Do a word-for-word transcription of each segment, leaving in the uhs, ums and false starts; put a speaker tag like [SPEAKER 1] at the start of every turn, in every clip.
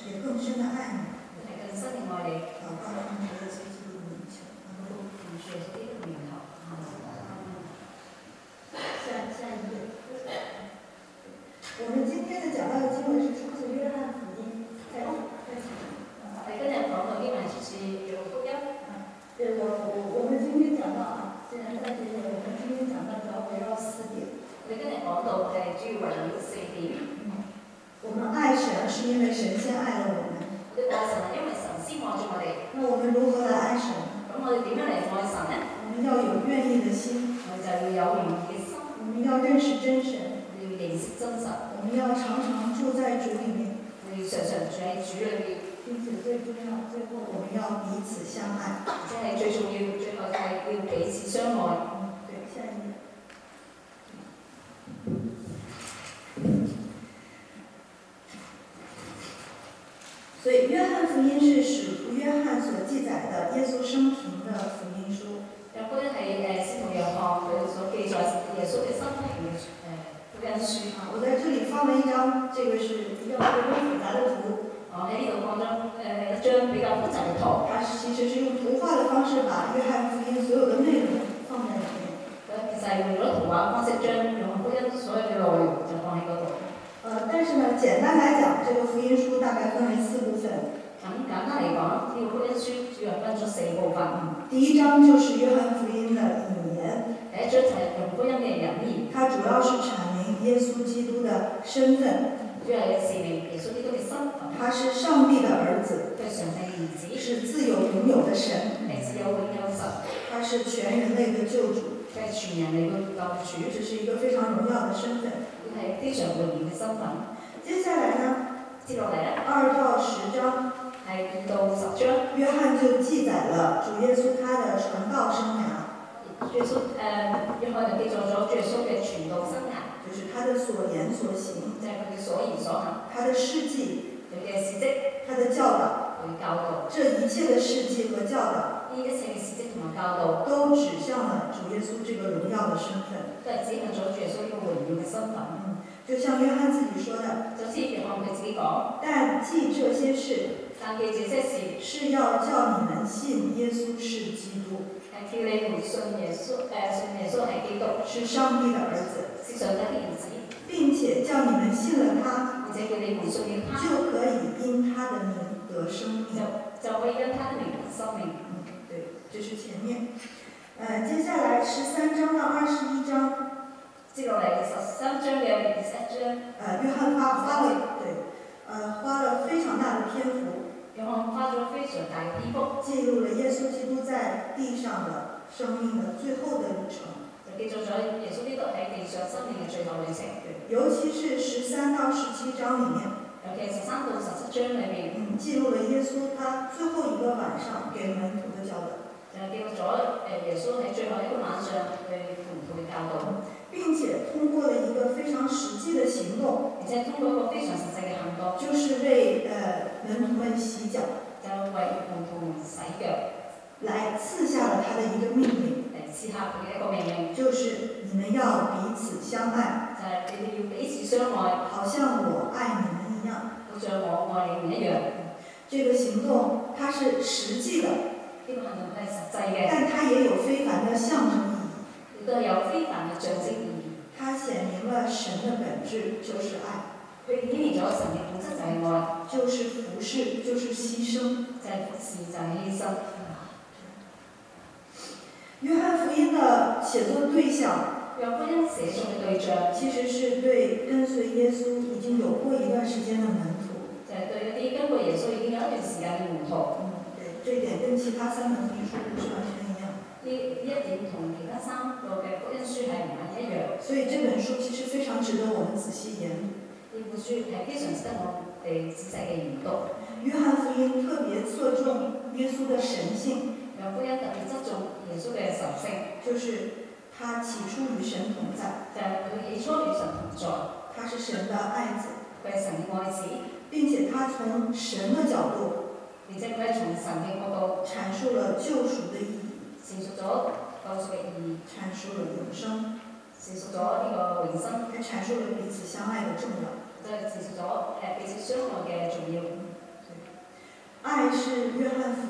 [SPEAKER 1] 也更深的爱你，
[SPEAKER 2] 係更深嘅愛你。
[SPEAKER 1] 禱告奉主耶穌基督的名求。
[SPEAKER 2] 奉主耶穌基督嘅名求。
[SPEAKER 1] 下下一页。我們今天的講到的經文是出自約翰福音，在在前。
[SPEAKER 2] 係今日講到經文出自約翰福音。
[SPEAKER 1] 這個我我們今天講到啊，既然在這裡，我們今天講到主要圍繞四點。
[SPEAKER 2] 你今日講到係主要圍繞四點。
[SPEAKER 1] 嗯，我們愛神是因為神先愛了我們。
[SPEAKER 2] 我哋愛神係因為神先愛咗我哋。
[SPEAKER 1] 那我們如何來愛神？
[SPEAKER 2] 咁我哋點樣嚟愛神呢？
[SPEAKER 1] 我們要有願意的心，
[SPEAKER 2] 我哋就要有願意嘅心。
[SPEAKER 1] 我們要認識真神，
[SPEAKER 2] 我哋要認識真神。
[SPEAKER 1] 我們要常常住在主裡面，
[SPEAKER 2] 我哋要常常住喺主裏面。
[SPEAKER 1] 並且最重要，最後我們要彼此相愛。
[SPEAKER 2] 即係最重要，最後係要彼此相愛。
[SPEAKER 1] 嗯，對，下一頁。所以，約翰福音是使徒約翰所記載的耶穌生平的福音書。
[SPEAKER 2] 約福音係誒使徒約翰佢所記載耶穌嘅生平嘅誒福音書。
[SPEAKER 1] 啊，我在這裡放了一張，這個是比較複雜的圖。
[SPEAKER 2] 我喺呢度放咗誒一張比較複雜嘅圖。
[SPEAKER 1] 它其實是用圖畫的方式把約翰福音所有的內容放在裡面。
[SPEAKER 2] 佢其實係用咗圖畫方式將約翰福音所有嘅內容就放喺嗰度。
[SPEAKER 1] 呃，但是呢，簡單來講，這個福音書大概分為四部分。
[SPEAKER 2] 咁簡單嚟講，呢、這個福音書主要分咗四部分。
[SPEAKER 1] 第一章就是約翰福音的引言。
[SPEAKER 2] 第一章就係約翰福音嘅引言。
[SPEAKER 1] 它主要是闡明耶穌基督的身份。
[SPEAKER 2] 主要係示明耶穌基督嘅身份。
[SPEAKER 1] 他是上帝的兒子。
[SPEAKER 2] 佢係上帝嘅兒子。
[SPEAKER 1] 是自有永有的神。
[SPEAKER 2] 係自有永有神。
[SPEAKER 1] 他是全人類的救主。
[SPEAKER 2] 佢係全人類嘅救主。
[SPEAKER 1] 這是一個非常榮耀的身份。
[SPEAKER 2] 係非常榮耀嘅身份。
[SPEAKER 1] 接下來呢？
[SPEAKER 2] 接落嚟咧，
[SPEAKER 1] 二到十章
[SPEAKER 2] 係二到十章，
[SPEAKER 1] 約翰就記載了主耶穌他的傳道生涯。
[SPEAKER 2] 耶穌誒，約翰就記載咗耶穌嘅傳道生涯，
[SPEAKER 1] 就是他的所言所行，
[SPEAKER 2] 即係佢嘅所言所行，
[SPEAKER 1] 他的事蹟，
[SPEAKER 2] 佢嘅事蹟，
[SPEAKER 1] 他的教導，
[SPEAKER 2] 佢嘅教導，
[SPEAKER 1] 這一切的事蹟和教導，
[SPEAKER 2] 呢一切嘅事蹟同埋教導，
[SPEAKER 1] 都指向了主耶穌這個榮耀的身份，
[SPEAKER 2] 都係指向咗耶穌呢個榮耀嘅身份。
[SPEAKER 1] 嗯，就像約翰自己說的，
[SPEAKER 2] 就好似約翰佢自己講，
[SPEAKER 1] 但記這些事，
[SPEAKER 2] 但記這些事，
[SPEAKER 1] 是要叫你們信耶穌是基督，
[SPEAKER 2] 係叫你們信耶穌，誒、呃、信耶穌係基督，
[SPEAKER 1] 是上帝的兒子，
[SPEAKER 2] 是上帝的兒子，
[SPEAKER 1] 並且叫你們信了他，
[SPEAKER 2] 而且叫你們信了他，
[SPEAKER 1] 就可以因他的名得生命，
[SPEAKER 2] 就就可以因他的名得生命。
[SPEAKER 1] 嗯，對，這是前面。呃，接下來十三章到二十一章。
[SPEAKER 2] 接落嚟十三章嘅二十一章，
[SPEAKER 1] 呃，約翰花花了，對，呃，花了非常大的篇幅，
[SPEAKER 2] 約翰花咗非常大嘅篇幅，
[SPEAKER 1] 記錄了耶穌基督在地上的生命的最後的旅程，
[SPEAKER 2] 就記載咗耶穌基督喺地上生命嘅最後旅程。
[SPEAKER 1] 尤其是十三到十七章裡面，
[SPEAKER 2] 尤其十三到十七章裏面，
[SPEAKER 1] 嗯，記錄了耶穌他最後一個晚上給門徒的教導，
[SPEAKER 2] 就記錄咗誒耶穌喺最後一個晚上對門徒嘅教導。
[SPEAKER 1] 並且通過了一個非常實際的行動，
[SPEAKER 2] 而且通過一個非常實際嘅行動，
[SPEAKER 1] 就是為呃門徒們洗腳，
[SPEAKER 2] 就為門徒們洗腳，
[SPEAKER 1] 來賜下了他的一個命令，
[SPEAKER 2] 嚟賜下佢嘅一個命令，
[SPEAKER 1] 就是你們要彼此相愛，
[SPEAKER 2] 就係你哋要彼此相愛，
[SPEAKER 1] 好像我愛你們一樣，
[SPEAKER 2] 好像我愛你們一樣。
[SPEAKER 1] 這個行動它是實際的，
[SPEAKER 2] 呢個行動係實際嘅，
[SPEAKER 1] 但它也有非凡的象徵意義。
[SPEAKER 2] 亦都有非凡嘅象徵意義。
[SPEAKER 1] 它顯明了神的本質就是愛，
[SPEAKER 2] 佢顯明咗神嘅本質就係愛，
[SPEAKER 1] 就是服侍，就是犧牲，
[SPEAKER 2] 就係服侍，就係犧牲。
[SPEAKER 1] 約翰福音的寫作對象，
[SPEAKER 2] 約福音寫作嘅對象，
[SPEAKER 1] 其實是對跟隨耶穌已經有過一段時間的門徒，
[SPEAKER 2] 就係對一啲跟過耶穌已經有一段時間嘅門徒。
[SPEAKER 1] 嗯，對，這一點跟其他三本福音書不是完全一樣。
[SPEAKER 2] 呢呢一點同其他三個嘅福音書係唔係一樣，
[SPEAKER 1] 所以這本書其實非常值得我們仔細研讀。
[SPEAKER 2] 呢本書係非常值得我哋仔細嘅研讀。
[SPEAKER 1] 約翰福音特別側重耶穌的神性，
[SPEAKER 2] 約福音特別側重耶穌嘅神性，
[SPEAKER 1] 就是他起初與神同在，
[SPEAKER 2] 就係佢起初與神同在，
[SPEAKER 1] 他是神的愛子，
[SPEAKER 2] 佢係神嘅愛子，
[SPEAKER 1] 並且他從神的角度，
[SPEAKER 2] 而且佢係從神嘅角度
[SPEAKER 1] 闡述了救贖的意義。
[SPEAKER 2] 闡述咗救贖嘅意義，
[SPEAKER 1] 闡述了永生，
[SPEAKER 2] 闡述咗呢個永生，
[SPEAKER 1] 還闡述了彼此相愛的重要，
[SPEAKER 2] 就係闡述咗誒彼此相愛嘅重要。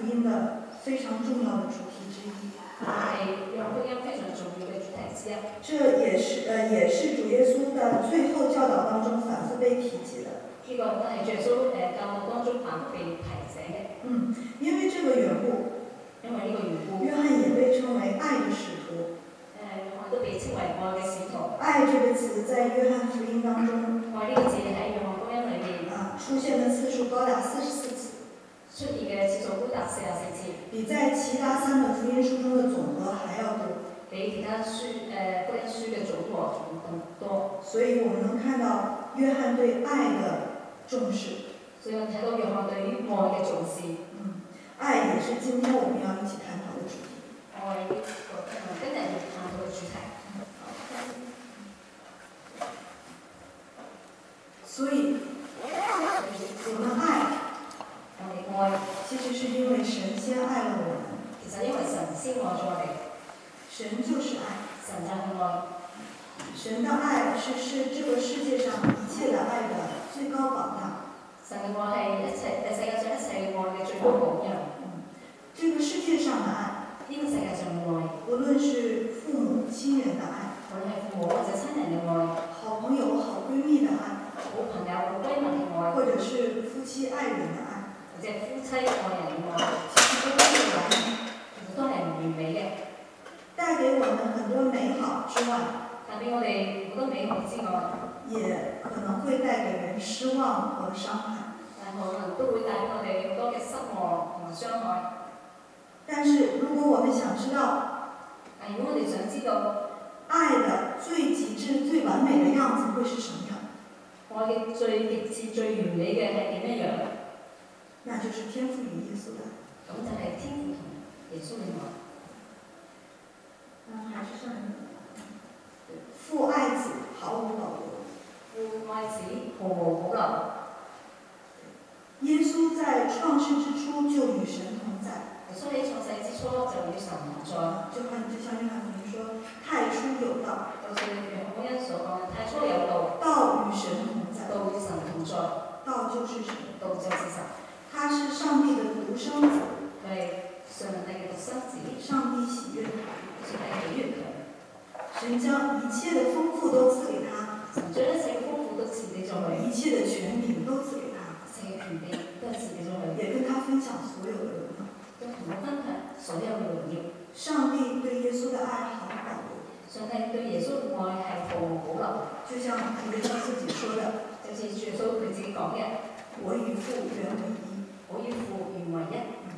[SPEAKER 1] 福音的非常重要的主題之一。
[SPEAKER 2] 係約翰福音非常重要嘅主題之一。
[SPEAKER 1] 這也是呃也是主耶穌的最後教導當中反覆被提及的。
[SPEAKER 2] 呢個都係主耶穌誒教導當中反覆被提醒嘅。
[SPEAKER 1] 嗯，因為這個緣故，
[SPEAKER 2] 因為呢個緣故，
[SPEAKER 1] 約翰也被稱為愛的使徒。
[SPEAKER 2] 誒，約翰都被稱為愛嘅使徒。
[SPEAKER 1] 愛這個詞在約翰福音當中，
[SPEAKER 2] 愛呢個字喺約翰福音裏面
[SPEAKER 1] 啊出現的次數高達四十四次。
[SPEAKER 2] 出現嘅次數高達四十四次，
[SPEAKER 1] 比在其他三本福音書中的總和還要多。
[SPEAKER 2] 比其他書誒福音書嘅總和仲更多。
[SPEAKER 1] 所以我們能看到約翰對愛的重視。
[SPEAKER 2] 所以我睇到約翰對於愛嘅重視。
[SPEAKER 1] 嗯，愛也是今天我們要一起探討的主題。
[SPEAKER 2] 愛呢個今日要探討嘅主題。
[SPEAKER 1] 所以，我們愛。
[SPEAKER 2] 我哋愛，
[SPEAKER 1] 其實是因為神先愛了我們。
[SPEAKER 2] 其實因為神先愛咗我哋，
[SPEAKER 1] 神就是愛，
[SPEAKER 2] 神就係愛。
[SPEAKER 1] 神的愛是是這個世界上一切的愛的最高榜樣。
[SPEAKER 2] 神嘅愛係一切誒世界上一切愛嘅最高榜樣。
[SPEAKER 1] 嗯，這個世界上的愛，
[SPEAKER 2] 呢個世界上嘅愛，
[SPEAKER 1] 無論是父母親人的愛，
[SPEAKER 2] 無論係父母或者親人嘅愛，
[SPEAKER 1] 好朋友好閨蜜的愛，
[SPEAKER 2] 好朋友好閨蜜嘅愛，
[SPEAKER 1] 或者是夫妻愛人的愛。
[SPEAKER 2] 或者夫妻愛人嘅愛，
[SPEAKER 1] 其實都不完美，
[SPEAKER 2] 其實都係唔完美嘅，
[SPEAKER 1] 帶給我們很多美好之外，
[SPEAKER 2] 帶俾我哋好多美好之外，
[SPEAKER 1] 也可能會帶給人失望和傷害。
[SPEAKER 2] 但可能都會帶俾我哋好多嘅失望同埋傷害。
[SPEAKER 1] 但是如果我們想知道，
[SPEAKER 2] 但如果我哋想知道
[SPEAKER 1] 愛的最極致、最完美的樣子會是什麼樣？
[SPEAKER 2] 愛嘅最極致、最完美嘅係點樣樣？
[SPEAKER 1] 那就是天父與耶穌的愛。
[SPEAKER 2] 咁就係天父同耶穌嘅愛。
[SPEAKER 1] 嗯，還是上一個。父愛子毫無保留。
[SPEAKER 2] 父愛子毫無保留。
[SPEAKER 1] 耶穌在創世之初就與神同在。
[SPEAKER 2] 耶穌喺創世之初就與神同在。
[SPEAKER 1] 就看就像約翰福音說，太初有道。
[SPEAKER 2] 就似約翰福音所講，太初有道。
[SPEAKER 1] 道與神同在。
[SPEAKER 2] 道與神同在。
[SPEAKER 1] 道就是神。
[SPEAKER 2] 道就是神。
[SPEAKER 1] 他是上帝的獨生子。
[SPEAKER 2] 對，上帝嘅獨生子。
[SPEAKER 1] 上帝喜悅他。
[SPEAKER 2] 上帝喜悅佢。
[SPEAKER 1] 神將一切的豐富都賜給他。
[SPEAKER 2] 神將一切嘅豐富都賜俾咗佢。
[SPEAKER 1] 一切的權柄都賜給他。
[SPEAKER 2] 一切嘅權柄都係賜俾咗佢。
[SPEAKER 1] 也跟他分享所有的榮耀。
[SPEAKER 2] 都同佢分享所有嘅榮耀。
[SPEAKER 1] 上帝對耶穌的愛毫無保留。
[SPEAKER 2] 上帝對耶穌嘅愛係毫無保留。就像
[SPEAKER 1] 主耶穌自己說的，
[SPEAKER 2] 就似主耶穌佢自己講嘅，
[SPEAKER 1] 我與父原為一。
[SPEAKER 2] 我與父原為一。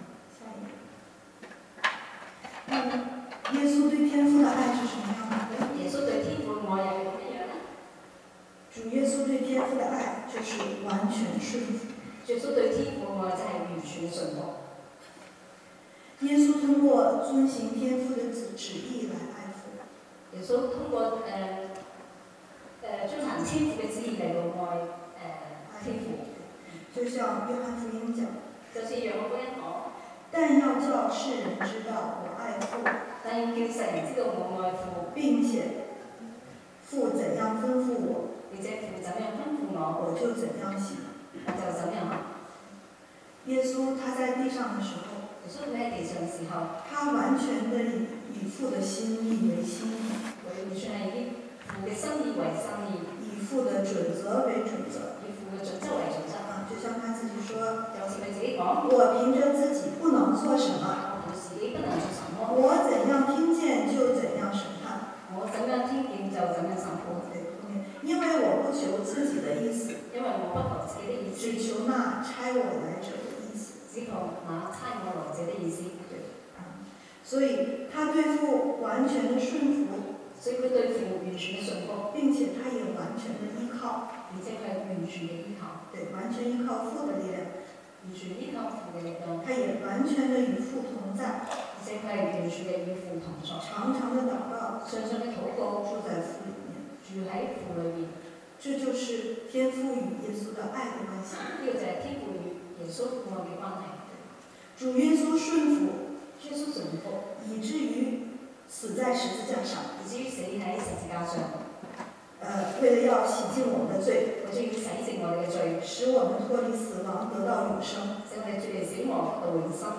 [SPEAKER 1] 嗯，耶穌對天父的愛是什麼樣的？
[SPEAKER 2] 耶穌對天父嘅愛又係點樣呢？
[SPEAKER 1] 主耶穌對天父的愛就是完全順服。
[SPEAKER 2] 耶穌對天父嘅愛就係完全順服。
[SPEAKER 1] 耶穌通過遵行天父的旨旨意來愛父。
[SPEAKER 2] 耶穌通過誒誒、呃、遵行天父嘅旨意嚟到愛誒、呃、天父。
[SPEAKER 1] 就像約翰福音講，
[SPEAKER 2] 就似約翰福音講，
[SPEAKER 1] 但要叫世人知道我愛父，
[SPEAKER 2] 但要叫世人知道我愛父，
[SPEAKER 1] 並且父怎樣吩咐我，
[SPEAKER 2] 並且父怎樣吩咐我，
[SPEAKER 1] 我就怎樣行，
[SPEAKER 2] 我就怎樣行。
[SPEAKER 1] 耶穌他在地上的時候，
[SPEAKER 2] 耶穌佢喺地上嘅時候，
[SPEAKER 1] 他完全的以以父的心意為心意，
[SPEAKER 2] 完全係以父嘅心意為心意，
[SPEAKER 1] 以父的準則為準則，
[SPEAKER 2] 以父嘅準則為準則。
[SPEAKER 1] 啊，就像他自己說，
[SPEAKER 2] 就好似佢自己講，
[SPEAKER 1] 我憑着自己不能做什麼，
[SPEAKER 2] 我自己不能做什麼，
[SPEAKER 1] 我怎樣聽見就怎樣審判，
[SPEAKER 2] 我怎樣聽見就怎樣審判。
[SPEAKER 1] 對，因為我不求自己的意思，
[SPEAKER 2] 因為我不求自己的意思，
[SPEAKER 1] 只求那差我來者的意思，
[SPEAKER 2] 只求那差我來者的意思。對，
[SPEAKER 1] 啊，所以他對父完全的順服，
[SPEAKER 2] 所以佢對父完全嘅順服，
[SPEAKER 1] 並且他也完全的依靠，
[SPEAKER 2] 而且佢係完全嘅依靠，
[SPEAKER 1] 對，完全依靠父的力量，
[SPEAKER 2] 完全依靠父嘅力量，
[SPEAKER 1] 他也完全的與父同在，
[SPEAKER 2] 而且佢係完全嘅與父同在，
[SPEAKER 1] 常常的禱告，
[SPEAKER 2] 常常嘅禱告，
[SPEAKER 1] 住在父裡面，
[SPEAKER 2] 住喺父裏面，
[SPEAKER 1] 這就是天父與耶穌的愛的關係。
[SPEAKER 2] 呢個就係天父與耶穌愛嘅關係。
[SPEAKER 1] 主耶穌順服，
[SPEAKER 2] 耶穌順服，
[SPEAKER 1] 以至於死在十字架上，
[SPEAKER 2] 以至於死喺十字架上。
[SPEAKER 1] 呃，為了要洗淨我們的罪，
[SPEAKER 2] 為咗要洗淨我哋嘅罪，
[SPEAKER 1] 使我們脫離死亡，得到永生。
[SPEAKER 2] 使我哋脫離死亡，得到永生。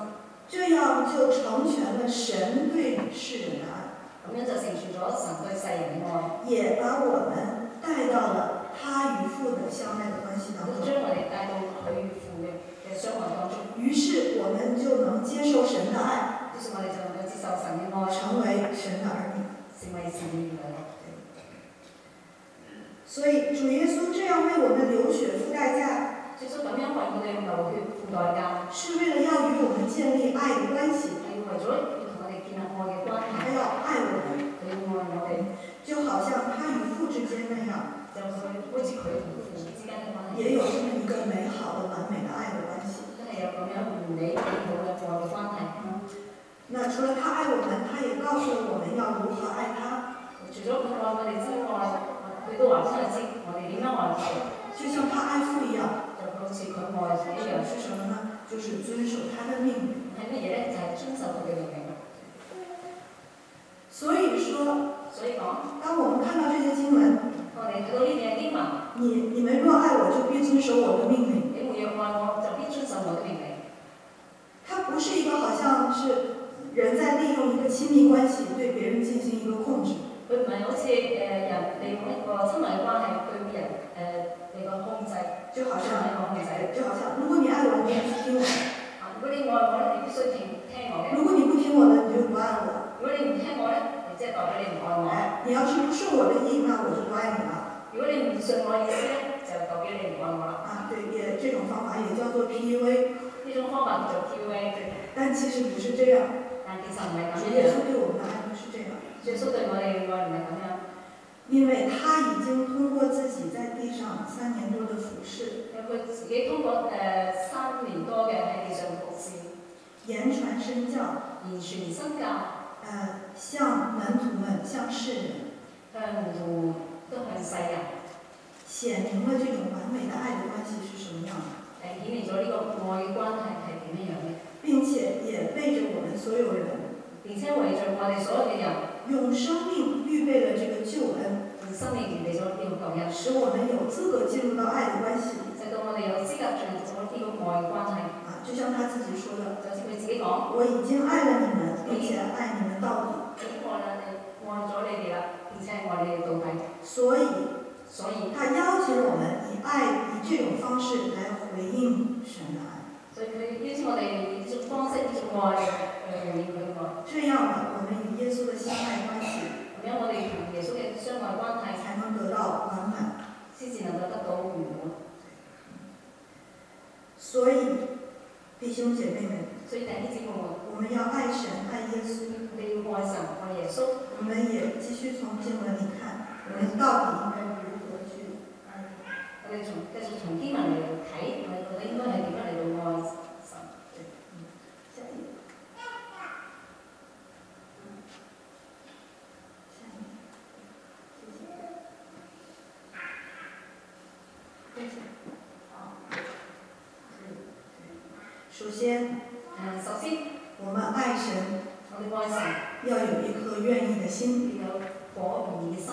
[SPEAKER 1] 这样就成全了神對世人的愛，
[SPEAKER 2] 咁樣就成全咗神對世人嘅愛，
[SPEAKER 1] 也把我們帶到了他與父的相愛的關係當中。
[SPEAKER 2] 都將我哋帶到佢與父嘅嘅相愛當中。
[SPEAKER 1] 於是我們就能接受神的愛，
[SPEAKER 2] 於是我哋就能夠接受神嘅愛，
[SPEAKER 1] 成為神的兒女，
[SPEAKER 2] 成為神嘅兒女。
[SPEAKER 1] 所以主耶穌這樣為我們流血付代價，
[SPEAKER 2] 耶穌咁樣為我哋流血付代價，
[SPEAKER 1] 是為了要與我們建立愛的關係，
[SPEAKER 2] 係為咗要同我哋建立愛嘅關係，
[SPEAKER 1] 他要愛我們，
[SPEAKER 2] 佢要愛我哋，
[SPEAKER 1] 就好像他與父之間那樣，
[SPEAKER 2] 就佢好似佢同父之間嘅關係，
[SPEAKER 1] 也有這麼一個美好的完美的愛的關係。
[SPEAKER 2] 真係有咁樣完美美好嘅愛嘅關係。
[SPEAKER 1] 那除了他愛我們，他也告訴了我們要如何愛他。
[SPEAKER 2] 除咗佢愛我哋之外，佢都話俾我哋知我哋點樣愛佢，
[SPEAKER 1] 就像他愛父一樣，
[SPEAKER 2] 就好似佢愛父一樣。
[SPEAKER 1] 是什麼呢？就是遵守他的命令。
[SPEAKER 2] 係乜嘢咧？就係、是、遵守佢嘅命令。
[SPEAKER 1] 所以說，
[SPEAKER 2] 所以講，
[SPEAKER 1] 當我們看到這些經文，
[SPEAKER 2] 我哋睇到呢啲嘅經文，
[SPEAKER 1] 你你們若愛我，就必遵守我的命令。
[SPEAKER 2] 你們若愛我，就必遵守我的命令。
[SPEAKER 1] 它不是一個好像是人在利用一個親密關係對別人進行一個控制。
[SPEAKER 2] 佢唔係好似誒人利用一個親密關係對人誒嚟個控制，
[SPEAKER 1] 就好像
[SPEAKER 2] 一個控制，
[SPEAKER 1] 就好像如果你愛我，你必須聽我。
[SPEAKER 2] 啊，如果你愛我咧，你必須聽聽我嘅。
[SPEAKER 1] 如果你不聽我的，你就不愛我。
[SPEAKER 2] 如果你唔聽我咧，你即係代表你唔愛我。
[SPEAKER 1] 哎，你要是不順我的意，那我就不愛你了。
[SPEAKER 2] 如果你唔順我意思咧，就代表你唔愛我啦。
[SPEAKER 1] 啊，對，也這種方法也叫做 P U A。
[SPEAKER 2] 呢種方法叫做 P U A，
[SPEAKER 1] 但其實不是這樣。
[SPEAKER 2] 但其實唔係咁樣。
[SPEAKER 1] 耶穌對我們的愛不是這樣。
[SPEAKER 2] 耶穌對我哋嘅愛唔係咁樣。
[SPEAKER 1] 因為他已經通過自己在地上三年多的服侍，
[SPEAKER 2] 因為佢自己通過誒、呃、三年多嘅喺地上服侍，
[SPEAKER 1] 言傳身教，
[SPEAKER 2] 言傳身教，
[SPEAKER 1] 誒、呃，向門徒們、向世人，
[SPEAKER 2] 向門徒都向世人，
[SPEAKER 1] 顯明了這種完美的愛的關係是什麼樣的，
[SPEAKER 2] 誒顯明咗呢個愛嘅關係係點樣樣嘅，
[SPEAKER 1] 並且也為着我們所有人，
[SPEAKER 2] 並且為着我哋所有嘅人。
[SPEAKER 1] 用生命預備了這個救恩，
[SPEAKER 2] 用生命預備咗呢個救恩，
[SPEAKER 1] 使我們有資格進入到愛的關係，
[SPEAKER 2] 使到我哋有資格進入咗呢個愛嘅關係。
[SPEAKER 1] 啊，就像他自己說的，
[SPEAKER 2] 就似佢自己講，
[SPEAKER 1] 我已經愛了你們，並且愛你們到底。
[SPEAKER 2] 已經愛啦，你愛咗你哋啦，並且愛你哋到底。
[SPEAKER 1] 所以，
[SPEAKER 2] 所以，
[SPEAKER 1] 他邀請我們以愛，以這種方式來回應神的愛。
[SPEAKER 2] 所以佢邀請我哋以呢種方式、呢種愛嚟回應佢嘅愛。
[SPEAKER 1] 這樣呢，我們與耶穌的相愛關係，
[SPEAKER 2] 咁樣我哋同耶穌嘅相愛關係
[SPEAKER 1] 才能得到完滿，
[SPEAKER 2] 先至能夠得到圓滿。
[SPEAKER 1] 所以，弟兄姐妹們，
[SPEAKER 2] 所以弟兄姊妹們，
[SPEAKER 1] 我們要愛神、愛耶穌，
[SPEAKER 2] 你要愛神、愛耶穌。
[SPEAKER 1] 我們也繼續從經文裡看，我們到底應該如何去愛。
[SPEAKER 2] 我哋從繼續從經文嚟睇，我哋覺得應該係點樣嚟到愛神。
[SPEAKER 1] 對，嗯，下一頁。首先，
[SPEAKER 2] 誒，首先，
[SPEAKER 1] 我們愛神，
[SPEAKER 2] 我哋愛神，
[SPEAKER 1] 要有一顆願意的心，
[SPEAKER 2] 要有火熱嘅心。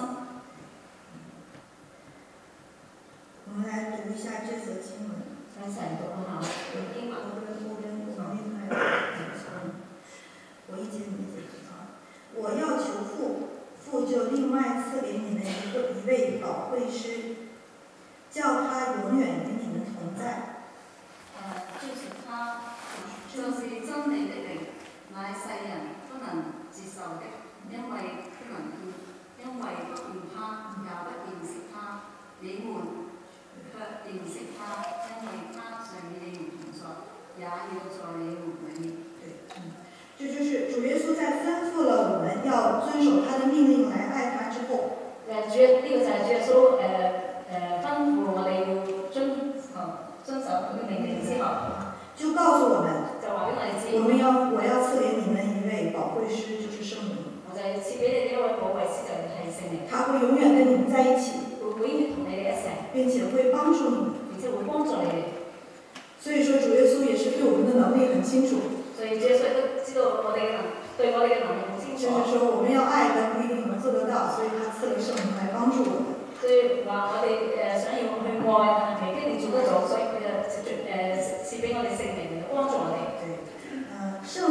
[SPEAKER 1] 我們來讀一下這則經文。
[SPEAKER 2] 一齊讀下經文。
[SPEAKER 1] 我跟我跟我跟另外我一節你一節啊。我要求父，父就另外賜給你們一個一位保惠師，叫他永遠與你們同在。
[SPEAKER 2] 誒，就是他，就是真理的靈，乃世人不能接受的，因為不能見，因為不見他，也不認識他。你們卻認識他，因為他常與你們同在，也要在你們裏面。
[SPEAKER 1] 對，嗯，這就是主耶穌在吩咐了我們要遵守他的命令來愛他之後。
[SPEAKER 2] 誒，主呢、這個就係主耶穌誒誒吩咐我哋要遵啊遵守佢嘅命令之後，
[SPEAKER 1] 就告訴我們，
[SPEAKER 2] 就話俾我哋知，
[SPEAKER 1] 我們要我要賜給你們一位保惠師，就是聖靈。
[SPEAKER 2] 我就係賜俾你哋一位保惠師，就係聖靈。
[SPEAKER 1] 他會永遠跟你們在一起。
[SPEAKER 2] 會永遠同你哋一齊，
[SPEAKER 1] 並且會幫助你們，
[SPEAKER 2] 並且會幫助你哋。
[SPEAKER 1] 所以說，主耶穌也是對我們的能力很清楚。
[SPEAKER 2] 所以主耶穌都知道我哋嘅能，對我哋嘅能力好清楚。
[SPEAKER 1] 就是說，我們要愛，但不一定能做得到，所以他賜了聖靈來幫助我們。
[SPEAKER 2] 所以話我哋誒想要去愛，但係未必你做得到，所以佢就誒賜俾我哋聖靈嚟幫助我哋。
[SPEAKER 1] 對，嗯、呃，聖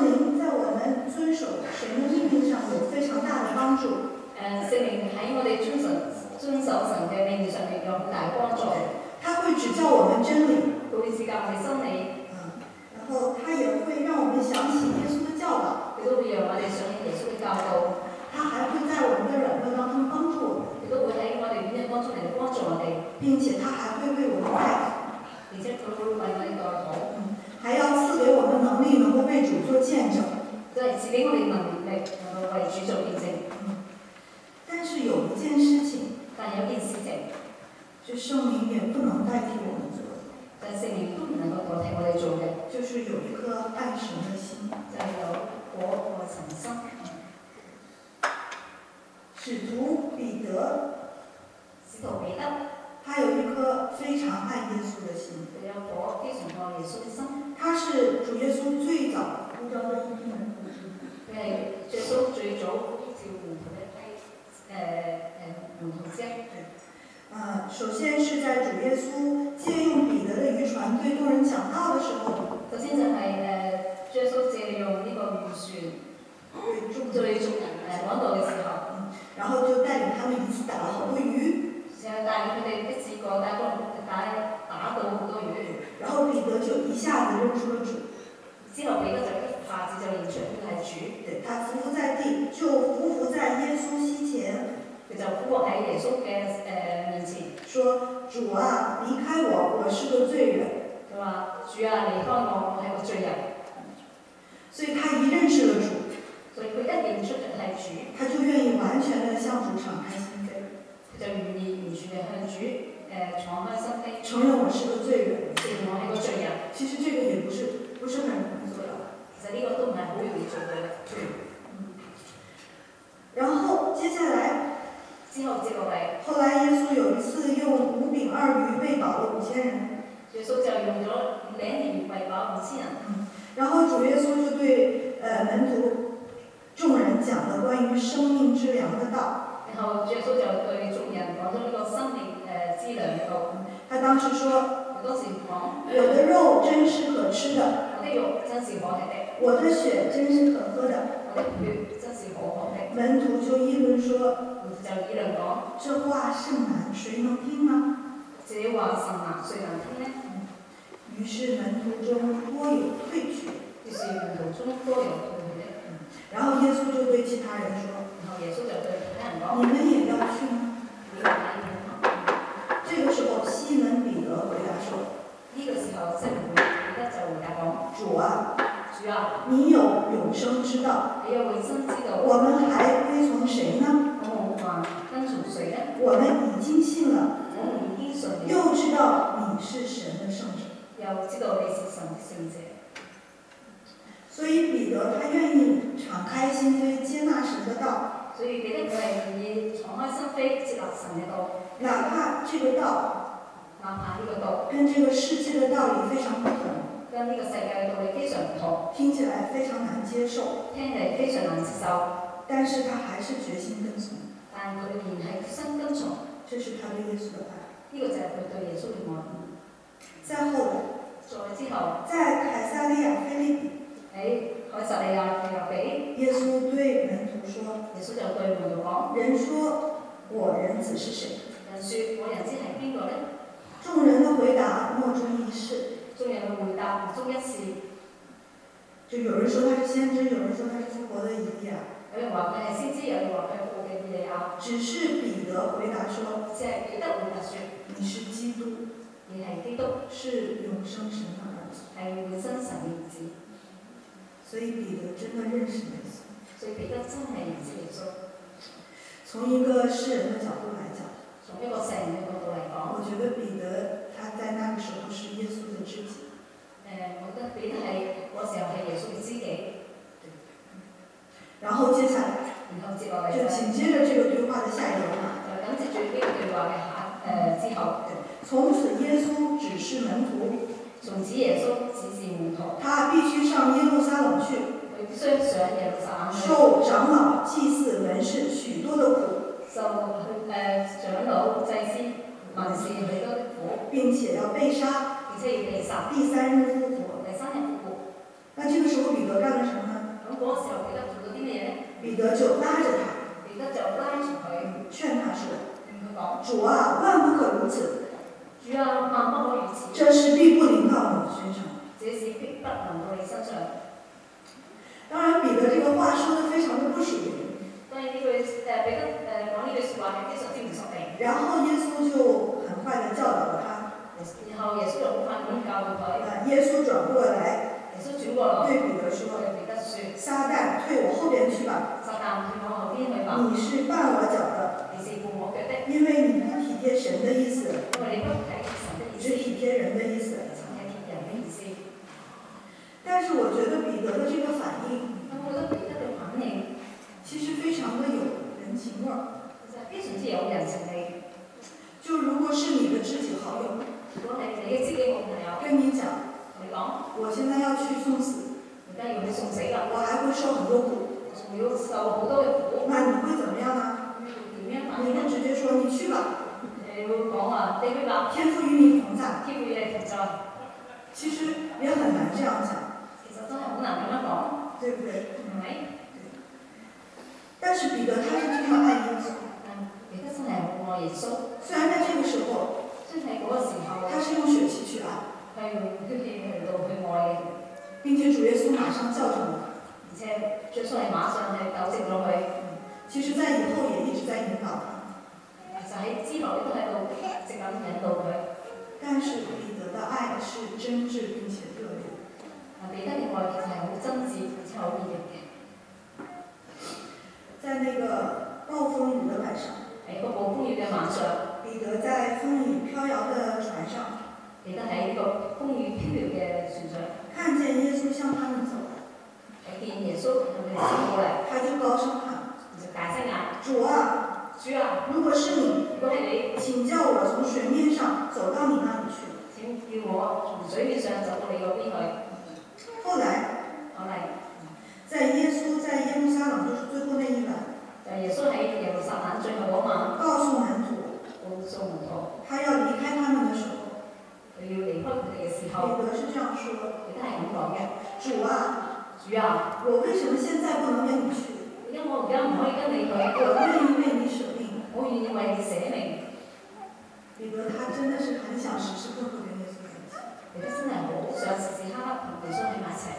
[SPEAKER 1] 神的命令上有非常大的帮助。
[SPEAKER 2] 誒聖靈喺我哋遵神遵守神嘅命令上面有好大幫助。
[SPEAKER 1] 他會指教我們真理，
[SPEAKER 2] 佢會指教我哋真理。
[SPEAKER 1] 嗯，然後他也會讓我們想起耶穌的教導，
[SPEAKER 2] 佢都會讓我哋想起耶穌嘅教導。
[SPEAKER 1] 他還會在我們的軟弱當中幫助我們，
[SPEAKER 2] 亦都會喺我哋軟弱當中嚟幫助我哋，
[SPEAKER 1] 並且他還會為我們代禱，
[SPEAKER 2] 而且佢會為我哋代禱。
[SPEAKER 1] 嗯，還要賜給我們能力，能夠為主做見證。
[SPEAKER 2] 就係賜俾我哋能力，能夠為主做見證。
[SPEAKER 1] 嗯，但是有一件事情，
[SPEAKER 2] 但有件事情，
[SPEAKER 1] 就聖靈也不能代替我們做的，
[SPEAKER 2] 就係聖靈都唔能夠代替我哋做嘅，
[SPEAKER 1] 就是有一顆愛神的心，
[SPEAKER 2] 就係有果愛神心。
[SPEAKER 1] 使徒彼得，
[SPEAKER 2] 使徒彼得，
[SPEAKER 1] 他有一顆非常愛耶穌的心，
[SPEAKER 2] 佢有果非常愛耶穌嘅心。
[SPEAKER 1] 他是主耶穌最早呼召的一批門徒之一。
[SPEAKER 2] 佢係耶穌最早呼召門徒嘅一批誒誒門徒之一。
[SPEAKER 1] 呃，首先是在主耶穌借用彼得的漁船對眾人講道的時候，
[SPEAKER 2] 首先就係誒耶穌借用呢個漁船
[SPEAKER 1] 對眾
[SPEAKER 2] 對眾人誒講道嘅時候，
[SPEAKER 1] 嗯，然後就帶領他們一次打了好多魚，
[SPEAKER 2] 就係帶領佢哋一次過帶咗打打到好多魚，
[SPEAKER 1] 然後彼得就一下子認出了主，
[SPEAKER 2] 之後彼得就一下子就認出佢係主，
[SPEAKER 1] 對，他伏伏在地，就伏伏在耶穌膝前，
[SPEAKER 2] 佢就俯伏喺耶穌嘅誒面前，
[SPEAKER 1] 說：主啊，離開我，我是個罪人。
[SPEAKER 2] 佢話：主啊，離開我，我係個罪人。
[SPEAKER 1] 所以他一認識了主，
[SPEAKER 2] 所以佢一認出係主，
[SPEAKER 1] 他就願意完全的向主敞開心扉，
[SPEAKER 2] 佢就願意完全嘅向主誒敞開心扉，
[SPEAKER 1] 承認我是個罪人，
[SPEAKER 2] 承認我係個罪人。
[SPEAKER 1] 其實這個也不是不是很容易做到的。
[SPEAKER 2] 其實呢個都唔係好容易做到嘅。
[SPEAKER 1] 嗯。然後接下來，
[SPEAKER 2] 之後接落嚟，
[SPEAKER 1] 後來耶穌有一次用五餅二魚餵飽了五千人。
[SPEAKER 2] 耶穌就用咗五餅二魚餵飽五千人。
[SPEAKER 1] 嗯。然後主耶穌就對呃門徒眾人講了關於生命之糧的道。
[SPEAKER 2] 然後耶穌就對眾人講咗呢個生命誒之糧嘅道。
[SPEAKER 1] 他當時說：
[SPEAKER 2] 佢當時講：
[SPEAKER 1] 我的肉真是可吃的，
[SPEAKER 2] 我的肉真是可吃的，
[SPEAKER 1] 我的血真是可喝的。
[SPEAKER 2] 我的血真是可喝的。
[SPEAKER 1] 門徒就議論說：
[SPEAKER 2] 門徒就議論講：
[SPEAKER 1] 這話甚難，誰能聽呢？
[SPEAKER 2] 這話甚難，誰能聽呢？
[SPEAKER 1] 於是門徒中多有退卻。
[SPEAKER 2] 於是門徒中多有退卻的。
[SPEAKER 1] 然後耶穌就對其他人說：
[SPEAKER 2] 然後耶穌就對其他人講：
[SPEAKER 1] 你們也要去嗎？
[SPEAKER 2] 你們也要去嗎？
[SPEAKER 1] 這個時候，西門彼得回答說：
[SPEAKER 2] 呢個時候，西門彼得就回答講：
[SPEAKER 1] 主啊，
[SPEAKER 2] 主啊，
[SPEAKER 1] 你有永生之道，
[SPEAKER 2] 你有永生之道，
[SPEAKER 1] 我們還歸從誰呢？
[SPEAKER 2] 我們還跟從誰呢？
[SPEAKER 1] 我們已經信了，
[SPEAKER 2] 我們已經信了，
[SPEAKER 1] 又知道你是神的聖者，
[SPEAKER 2] 又知道你是神的聖者。
[SPEAKER 1] 所以彼得他願意敞開心扉接納神的道，
[SPEAKER 2] 所以彼得佢係願意敞開心扉接納神嘅道，
[SPEAKER 1] 哪怕這個道，
[SPEAKER 2] 哪怕呢個道
[SPEAKER 1] 跟這個世界的道理非常不同，
[SPEAKER 2] 跟呢個世界嘅道理非常唔同，
[SPEAKER 1] 聽起來非常難接受，
[SPEAKER 2] 聽嚟非常難接受，
[SPEAKER 1] 但是他還是決心跟從，
[SPEAKER 2] 但佢仍然係決心跟從，
[SPEAKER 1] 這是他對耶穌的愛。
[SPEAKER 2] 呢個就係佢對耶穌嘅愛。
[SPEAKER 1] 再後來，
[SPEAKER 2] 再之後，
[SPEAKER 1] 在凱撒利亞腓立比，
[SPEAKER 2] 喺凱撒利亞腓立比，
[SPEAKER 1] 耶穌對門徒說：
[SPEAKER 2] 耶穌就對門徒講：
[SPEAKER 1] 人說我人子是誰？
[SPEAKER 2] 人說我人子係邊個呢？
[SPEAKER 1] 眾人的回答莫衷一是。
[SPEAKER 2] 眾人嘅回答莫衷一是。
[SPEAKER 1] 就有人說他是先知，有人說他是復活的以利亞。
[SPEAKER 2] 有人話佢係先知，有人話佢係復活嘅以利亞。
[SPEAKER 1] 只是彼得回答說：
[SPEAKER 2] 只係彼得回答說：
[SPEAKER 1] 你是基督，
[SPEAKER 2] 你係基督，
[SPEAKER 1] 是永生神的兒子。
[SPEAKER 2] 係永生神嘅兒子。
[SPEAKER 1] 所以彼得真的認識耶穌。
[SPEAKER 2] 所以彼得真係認識耶穌。
[SPEAKER 1] 從一個世人的角度來講，
[SPEAKER 2] 從一個世人嘅角度嚟講，
[SPEAKER 1] 我覺得彼得他在那個時候是耶穌的知己。
[SPEAKER 2] 誒、呃，我覺得彼得係嗰時候係耶穌嘅知己。
[SPEAKER 1] 然後接下來，
[SPEAKER 2] 然後接落嚟
[SPEAKER 1] 就緊接着這個對話的下一段話，
[SPEAKER 2] 就緊接住呢個對話嘅下誒之後，
[SPEAKER 1] 從此耶穌指示門徒，
[SPEAKER 2] 從此耶穌指示門徒，
[SPEAKER 1] 他必須上耶路撒冷去，
[SPEAKER 2] 佢必須上耶路撒冷去，
[SPEAKER 1] 受長老、祭司、文士許多的苦，
[SPEAKER 2] 受去誒長老、祭司、文士許多的苦，
[SPEAKER 1] 並且要被殺，
[SPEAKER 2] 並且要被殺，
[SPEAKER 1] 第三日復活。
[SPEAKER 2] 第三日復活。
[SPEAKER 1] 那這個時候彼得幹了什麼呢？
[SPEAKER 2] 咁嗰個時候彼得做咗啲乜嘢呢？
[SPEAKER 1] 得就拉着他，
[SPEAKER 2] 彼得就拉住佢，
[SPEAKER 1] 劝他说
[SPEAKER 2] 同佢講：
[SPEAKER 1] 主啊，萬不可如此，
[SPEAKER 2] 主啊，萬不可如此，
[SPEAKER 1] 這事必不臨到你身上。
[SPEAKER 2] 這事必不臨到你身上。
[SPEAKER 1] 當然，彼得這個話說得非常的不屬靈。
[SPEAKER 2] 當然呢句誒彼得誒講呢句説話係非常之唔屬靈。
[SPEAKER 1] 然後耶穌就很快地教導了他。
[SPEAKER 2] 然後耶穌就好快咁教導佢。
[SPEAKER 1] 耶穌轉過來，
[SPEAKER 2] 耶穌轉過來
[SPEAKER 1] 對彼得說：
[SPEAKER 2] 對彼得説：
[SPEAKER 1] 撒旦，退我後邊去吧！
[SPEAKER 2] 撒旦，退我後邊去吧！
[SPEAKER 1] 你是絆我腳的，
[SPEAKER 2] 你是絆我腳的，
[SPEAKER 1] 因為你不體貼神的意思，
[SPEAKER 2] 因為你不體貼神的意思，
[SPEAKER 1] 只體貼人的意思。
[SPEAKER 2] 只體貼人的意思。
[SPEAKER 1] 但是我覺得彼得的這個反應，
[SPEAKER 2] 我覺得彼得嘅反應
[SPEAKER 1] 其實非常的有人情味兒，
[SPEAKER 2] 其實非常之有人情味。
[SPEAKER 1] 就如果是你的知己好友，
[SPEAKER 2] 如果係你嘅知己好朋友
[SPEAKER 1] 跟你講，
[SPEAKER 2] 同你講，
[SPEAKER 1] 我現在要去送死，
[SPEAKER 2] 而家要去送死啦，
[SPEAKER 1] 我還會受很多苦，
[SPEAKER 2] 仲要受好多嘅苦，
[SPEAKER 1] 那你會怎麼樣呢？
[SPEAKER 2] 點樣反應？
[SPEAKER 1] 你會直接說你去吧。
[SPEAKER 2] 你會講話，你去吧，
[SPEAKER 1] 天父與你同在，
[SPEAKER 2] 天父與你同在。
[SPEAKER 1] 其實也很難這樣講，
[SPEAKER 2] 其實真係好難咁樣講，
[SPEAKER 1] 對不對？
[SPEAKER 2] 係咪？
[SPEAKER 1] 但是彼得他是這麼愛耶穌，
[SPEAKER 2] 但彼得真係好愛耶穌。
[SPEAKER 1] 雖然在這個時候，
[SPEAKER 2] 雖然喺嗰個時候，
[SPEAKER 1] 他是用血氣去愛，
[SPEAKER 2] 係用血氣嚟到去愛嘅，
[SPEAKER 1] 並且主耶穌馬上校正了，
[SPEAKER 2] 而且耶穌係馬上係糾正咗佢。
[SPEAKER 1] 其實在以後也一直在引導他，
[SPEAKER 2] 其實喺之後都喺度直咁引導佢。
[SPEAKER 1] 但是彼得的愛是真摯並且熱烈。
[SPEAKER 2] 彼得嘅愛其實係好真摯而且好熱烈嘅。
[SPEAKER 1] 在那個暴風雨的晚上，
[SPEAKER 2] 喺個暴風雨嘅晚上，
[SPEAKER 1] 彼得在風雨飄搖的船上，
[SPEAKER 2] 彼得喺呢個風雨飄搖嘅船上，
[SPEAKER 1] 看見耶穌向他們走來，
[SPEAKER 2] 睇見耶穌向佢哋走過嚟，
[SPEAKER 1] 他就高聲喊：
[SPEAKER 2] 就大聲嗌：
[SPEAKER 1] 主啊，
[SPEAKER 2] 主啊！
[SPEAKER 1] 如果是你，
[SPEAKER 2] 如果係你，
[SPEAKER 1] 請叫我從水面上走到你那裡去。
[SPEAKER 2] 請叫我從水面上走到你嗰邊去。
[SPEAKER 1] 後來，
[SPEAKER 2] 後嚟，
[SPEAKER 1] 在耶穌在耶路撒冷就是最後那一晚，
[SPEAKER 2] 就耶穌喺耶路撒冷最後嗰晚，
[SPEAKER 1] 告訴門徒，
[SPEAKER 2] 告訴門徒，
[SPEAKER 1] 他要離開他們的時候，
[SPEAKER 2] 佢要離開佢哋嘅時候，
[SPEAKER 1] 彼得是這樣說：
[SPEAKER 2] 彼得係咁講嘅。
[SPEAKER 1] 主啊，
[SPEAKER 2] 主啊，
[SPEAKER 1] 我為什麼現在不能跟你去？
[SPEAKER 2] 因為我而家唔可以跟你去，
[SPEAKER 1] 我願意為你捨命。
[SPEAKER 2] 我願意為你捨命。
[SPEAKER 1] 彼得他真的是很想時時刻刻跟耶穌在一起。
[SPEAKER 2] 彼得真係好想時時刻刻同耶穌喺埋一齊。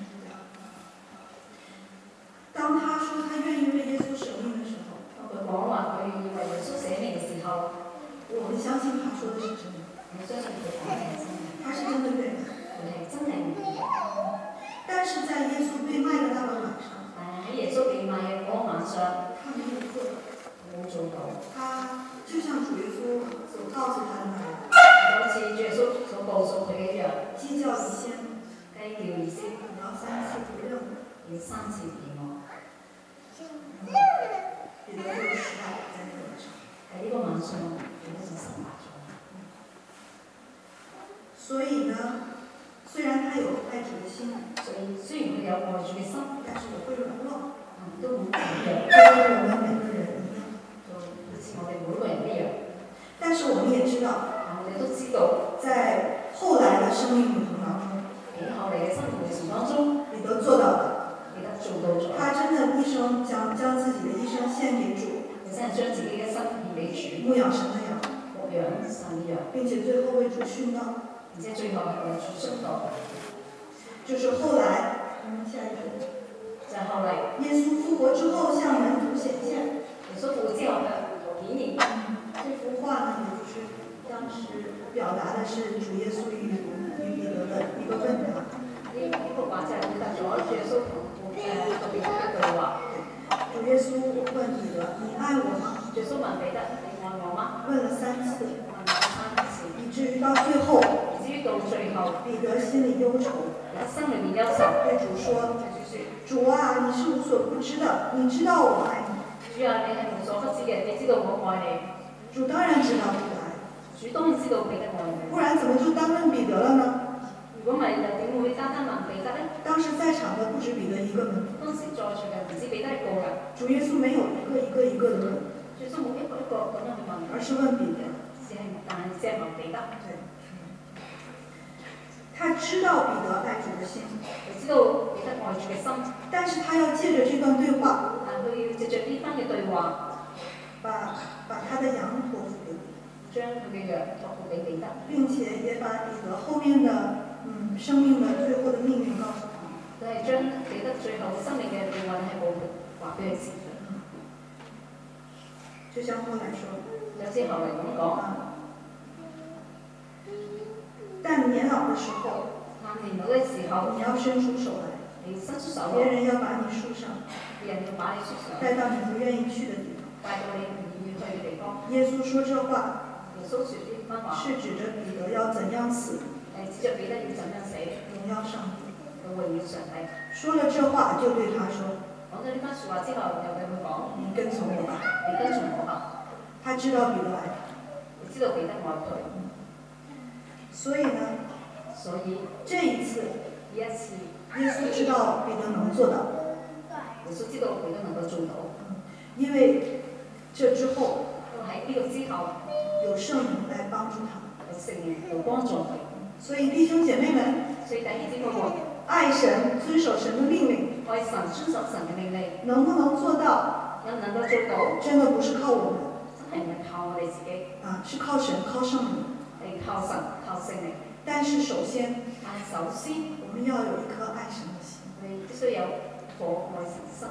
[SPEAKER 1] 當他說他願意為耶穌捨命的時候，
[SPEAKER 2] 當佢講話佢願意為耶穌捨命嘅時候，
[SPEAKER 1] 我們相信他說的是真的。
[SPEAKER 2] 我相信佢講嘅係真嘅，
[SPEAKER 1] 他是真的對的。
[SPEAKER 2] 佢係真係唔對嘅。
[SPEAKER 1] 但是在耶穌被賣的那個晚上，
[SPEAKER 2] 但係喺耶穌被賣嘅嗰個晚上，
[SPEAKER 1] 他沒有做到。
[SPEAKER 2] 冇做到。
[SPEAKER 1] 他就像主耶穌所告訴他的那樣，
[SPEAKER 2] 就好似主耶穌所告訴佢嘅一樣，
[SPEAKER 1] 雞叫以先，
[SPEAKER 2] 雞叫以先，
[SPEAKER 1] 你要三次不認我。
[SPEAKER 2] 要三次認我。
[SPEAKER 1] 彼得就失敗在那個晚上。
[SPEAKER 2] 喺呢個晚上，彼得就失敗咗。
[SPEAKER 1] 所以呢，雖然他有愛主的心，
[SPEAKER 2] 所以雖然佢有愛主嘅心，
[SPEAKER 1] 但是也會軟弱，
[SPEAKER 2] 但都唔軟弱，
[SPEAKER 1] 就跟我們每個人一樣，
[SPEAKER 2] 就好似我哋每個人一樣。
[SPEAKER 1] 但是我們也知道，
[SPEAKER 2] 但我哋都知道，
[SPEAKER 1] 在後來的生命旅途當中，
[SPEAKER 2] 喺後嚟嘅生活歷程當中，
[SPEAKER 1] 彼得做到了，
[SPEAKER 2] 彼得做到咗。
[SPEAKER 1] 他真的一生將將自己的一生獻給主，
[SPEAKER 2] 佢真係將自己嘅生獻俾主，
[SPEAKER 1] 牧養神的羊，
[SPEAKER 2] 牧養神嘅羊，
[SPEAKER 1] 並且最後為主殉道，
[SPEAKER 2] 而且最後係為主殉道。
[SPEAKER 1] 就是後來，嗯，下一個，
[SPEAKER 2] 就係後嚟，
[SPEAKER 1] 耶穌復活之後向門徒顯現，
[SPEAKER 2] 耶穌復活之後嘅顯現。
[SPEAKER 1] 這幅畫呢，也就是當時表達的是主耶穌與與彼得的一個問答。
[SPEAKER 2] 呢呢幅畫就係表達咗主耶穌同誒個彼得嘅對話。
[SPEAKER 1] 主耶穌問彼得：你愛我嗎？
[SPEAKER 2] 耶穌問彼得：你愛我嗎？
[SPEAKER 1] 問了三次，
[SPEAKER 2] 問咗三次，
[SPEAKER 1] 以至於到最後，
[SPEAKER 2] 以至於到最後，
[SPEAKER 1] 彼得心裡憂愁，
[SPEAKER 2] 彼得心裏面憂愁，
[SPEAKER 1] 對主說：主啊，你是無所不知的，你知道我愛你。
[SPEAKER 2] 主啊，你係無所不知嘅，你知道我愛你。
[SPEAKER 1] 主當然知道彼得愛你，
[SPEAKER 2] 主當然知道彼得愛你。
[SPEAKER 1] 不然怎麼就單問彼得了呢？
[SPEAKER 2] 如果唔係，又點會單單問彼得呢？
[SPEAKER 1] 當時在場的不止彼得一個門徒，
[SPEAKER 2] 當時在場嘅唔止彼得一個人，
[SPEAKER 1] 主耶穌沒有一個一個一個的問，
[SPEAKER 2] 耶穌冇一個一個咁樣去問，
[SPEAKER 1] 而是問彼得。
[SPEAKER 2] 只係但係只係問彼得。
[SPEAKER 1] 對，他知道彼得愛主的心，
[SPEAKER 2] 佢知道彼得得愛主嘅心，
[SPEAKER 1] 但是他要借着這段對話，
[SPEAKER 2] 但佢要藉着呢番嘅對話，
[SPEAKER 1] 把把他的羊託付給彼得，
[SPEAKER 2] 將佢嘅羊託付俾彼得，
[SPEAKER 1] 並且也把彼得後面的嗯生命的最後的命運告訴他。
[SPEAKER 2] 都係將彼得最後生命嘅命運係冇話俾佢知嘅。
[SPEAKER 1] 就像後來說，
[SPEAKER 2] 有之後嚟咁講，
[SPEAKER 1] 但年老的時候，
[SPEAKER 2] 但年老嘅時候，
[SPEAKER 1] 你要伸出手來，
[SPEAKER 2] 你伸出手，
[SPEAKER 1] 別人要把你束上，
[SPEAKER 2] 別人要把你束上，
[SPEAKER 1] 帶到你不願意去的地方。
[SPEAKER 2] 帶到你唔願意去嘅地方。
[SPEAKER 1] 耶穌說這話，
[SPEAKER 2] 耶穌說呢番話，
[SPEAKER 1] 是指着彼得要怎樣死，
[SPEAKER 2] 係指着彼得要怎樣死，
[SPEAKER 1] 榮耀上帝。
[SPEAKER 2] 去榮耀上帝。
[SPEAKER 1] 說了這話，就對他說：
[SPEAKER 2] 講咗呢番説話之後，又對佢講：
[SPEAKER 1] 你跟從我吧。
[SPEAKER 2] 你跟從我吧。
[SPEAKER 1] 他知道彼得來，
[SPEAKER 2] 你知道彼得愛佢，
[SPEAKER 1] 所以呢，
[SPEAKER 2] 所以
[SPEAKER 1] 這一次，
[SPEAKER 2] 呢一次，
[SPEAKER 1] 耶穌知道彼得能做到，
[SPEAKER 2] 耶穌知道彼得能夠做到，
[SPEAKER 1] 因為這之後，
[SPEAKER 2] 因為喺呢個之後，
[SPEAKER 1] 有聖靈來幫助他，
[SPEAKER 2] 有聖靈嚟幫助佢。
[SPEAKER 1] 所以弟兄姐妹們，
[SPEAKER 2] 所以弟兄姊妹們，
[SPEAKER 1] 愛神、遵守神的命令，
[SPEAKER 2] 愛神、遵守神嘅命令，
[SPEAKER 1] 能不能做到？
[SPEAKER 2] 能唔能夠做到？
[SPEAKER 1] 真的不是靠我們，
[SPEAKER 2] 真係唔係靠我哋自己，
[SPEAKER 1] 啊，是靠神、靠聖靈。
[SPEAKER 2] 係靠神、靠聖靈。
[SPEAKER 1] 但是首先，
[SPEAKER 2] 但係首先，
[SPEAKER 1] 我們要有一顆愛神的心。
[SPEAKER 2] 我哋必須有顆愛神心。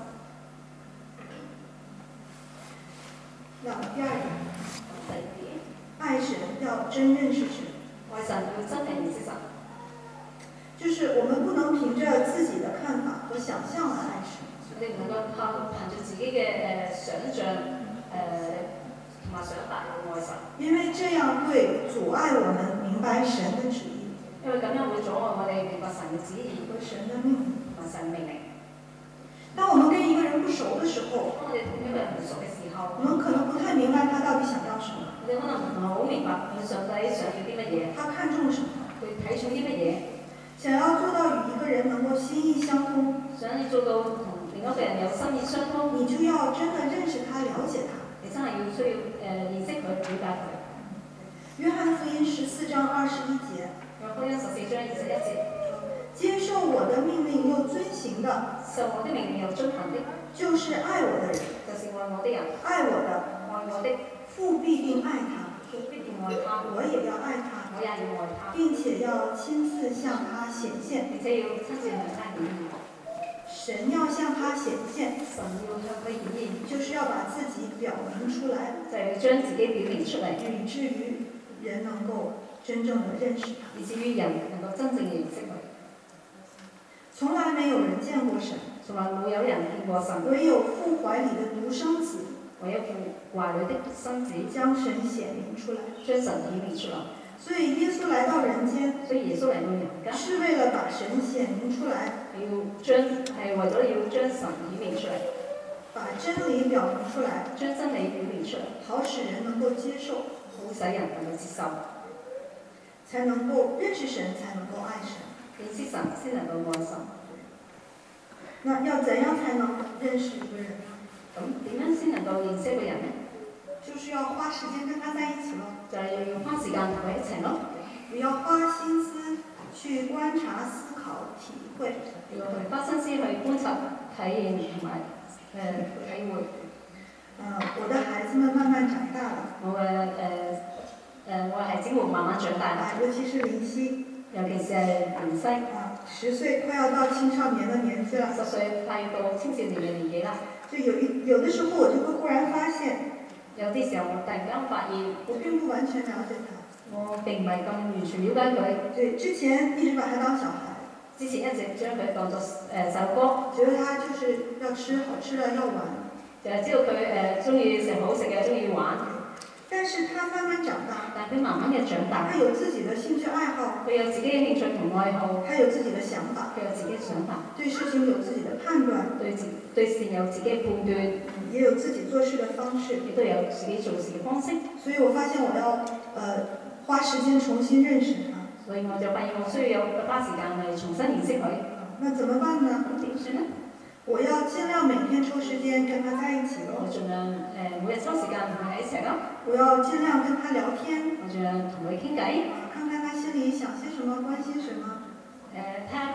[SPEAKER 1] 那第二點，
[SPEAKER 2] 第二點，
[SPEAKER 1] 愛神要真認識神。
[SPEAKER 2] 愛神要真係認識神。
[SPEAKER 1] 就是我們不能憑着自己的看法和想象來愛神。
[SPEAKER 2] 我哋唔能夠靠憑住自己嘅誒想像誒同埋想法去愛神，
[SPEAKER 1] 因為這樣會阻礙我們明白神的旨意。
[SPEAKER 2] 因為咁樣會阻礙我哋明白神嘅旨意
[SPEAKER 1] 和神的命令
[SPEAKER 2] 同埋神嘅命令。
[SPEAKER 1] 當我們跟一個人不熟的時候，
[SPEAKER 2] 當我哋同一個人唔熟嘅時候，
[SPEAKER 1] 我們可能不太明白他到底想要什麼。
[SPEAKER 2] 我哋可能唔係好明白佢上帝想要啲乜嘢，
[SPEAKER 1] 他看重什麼？
[SPEAKER 2] 佢睇重啲乜嘢。
[SPEAKER 1] 想要做到與一個人能夠心意相通，
[SPEAKER 2] 想要做到同另一個人有心意相通，
[SPEAKER 1] 你就要真的認識他、了解他。
[SPEAKER 2] 你真係要需要誒、呃、認識佢、了解佢。
[SPEAKER 1] 約翰福音十四章二十一節，
[SPEAKER 2] 約福音十四章二十一節，
[SPEAKER 1] 接受我的命令又遵行的，
[SPEAKER 2] 受我的命令又遵行的，
[SPEAKER 1] 就是愛我的人。
[SPEAKER 2] 就是愛我的人。
[SPEAKER 1] 愛我的，
[SPEAKER 2] 愛我的，
[SPEAKER 1] 父必定愛他，
[SPEAKER 2] 父必定愛他，
[SPEAKER 1] 我也要愛他，
[SPEAKER 2] 我也要愛他，
[SPEAKER 1] 並且要親自向他顯現。
[SPEAKER 2] 並且要親自向他顯現。
[SPEAKER 1] 神要向他顯現，
[SPEAKER 2] 神要向佢顯現，
[SPEAKER 1] 就是要把自己表明出來，
[SPEAKER 2] 就係要將自己表明出嚟，
[SPEAKER 1] 以至於人能夠真正的認識他。
[SPEAKER 2] 以至於人能夠真正認識佢。
[SPEAKER 1] 從來沒有人見過神，
[SPEAKER 2] 從來冇有人見過神，
[SPEAKER 1] 唯有父懷裡的獨生子，
[SPEAKER 2] 唯有父懷裡的獨生子
[SPEAKER 1] 將神顯明出來，
[SPEAKER 2] 將神顯明出嚟。
[SPEAKER 1] 所以耶穌來到人間，
[SPEAKER 2] 所以耶穌嚟到人間，
[SPEAKER 1] 是為了把神顯明出來，
[SPEAKER 2] 係要將係為咗要將神顯明出嚟，
[SPEAKER 1] 把真理表明出來，
[SPEAKER 2] 將真理表明出嚟，
[SPEAKER 1] 好使人能夠接受，
[SPEAKER 2] 好使人能夠接受，
[SPEAKER 1] 才能夠認識神，才能夠愛神。
[SPEAKER 2] 認識神先能夠愛神。
[SPEAKER 1] 那要怎樣才能認識一個人？
[SPEAKER 2] 咁點樣先能夠認識一個人呢？
[SPEAKER 1] 就是要花時間跟他在一起咯，
[SPEAKER 2] 就係要花時間同佢一齊咯，
[SPEAKER 1] 也要花心思去觀察、思考、體會。
[SPEAKER 2] 要去花心思去觀察、體驗同埋誒體會。
[SPEAKER 1] 呃，我的孩子們慢慢長大了。
[SPEAKER 2] 我嘅誒誒，我嘅孩子會慢慢長大啦，
[SPEAKER 1] 啊，尤其是林夕，
[SPEAKER 2] 尤其是係林夕，
[SPEAKER 1] 啊，十歲快要到青少年的年紀了。
[SPEAKER 2] 十歲快要到青少年嘅年紀啦。
[SPEAKER 1] 就有一有的時候，我就會忽然發現。
[SPEAKER 2] 有啲時候，我突然間發現，
[SPEAKER 1] 我並不完全了解他，
[SPEAKER 2] 我並唔係咁完全了解佢。
[SPEAKER 1] 對，之前一直把他當小孩，
[SPEAKER 2] 之前一直將佢當作誒細路哥，
[SPEAKER 1] 覺得他就是要吃好吃的，要玩，
[SPEAKER 2] 就係知道佢誒中意食好食嘅，中意玩。
[SPEAKER 1] 但是他慢慢長大，
[SPEAKER 2] 但佢慢慢嘅長大，
[SPEAKER 1] 他有自己的興趣愛好，
[SPEAKER 2] 佢有自己嘅興趣同愛好，
[SPEAKER 1] 他有自己的想法，
[SPEAKER 2] 佢有自己嘅想法，
[SPEAKER 1] 對事情有自己的判斷，
[SPEAKER 2] 對自對事有自己嘅判斷，
[SPEAKER 1] 也有自己做事的方式，
[SPEAKER 2] 亦都有自己做事嘅方式。
[SPEAKER 1] 所以我發現我要呃花時間重新認識他，
[SPEAKER 2] 所以我就發現我需要有花時間嚟重新認識佢。
[SPEAKER 1] 那怎麼辦呢？
[SPEAKER 2] 咁點算呢？
[SPEAKER 1] 我要盡量每天抽時間跟他在一起咯。
[SPEAKER 2] 我盡量誒、呃、每日抽時間同佢喺一齊咯。
[SPEAKER 1] 我要盡量跟他聊天。
[SPEAKER 2] 我盡量同佢傾偈。
[SPEAKER 1] 看看他心裡想些什麼，關心什麼。
[SPEAKER 2] 誒，睇下佢心入邊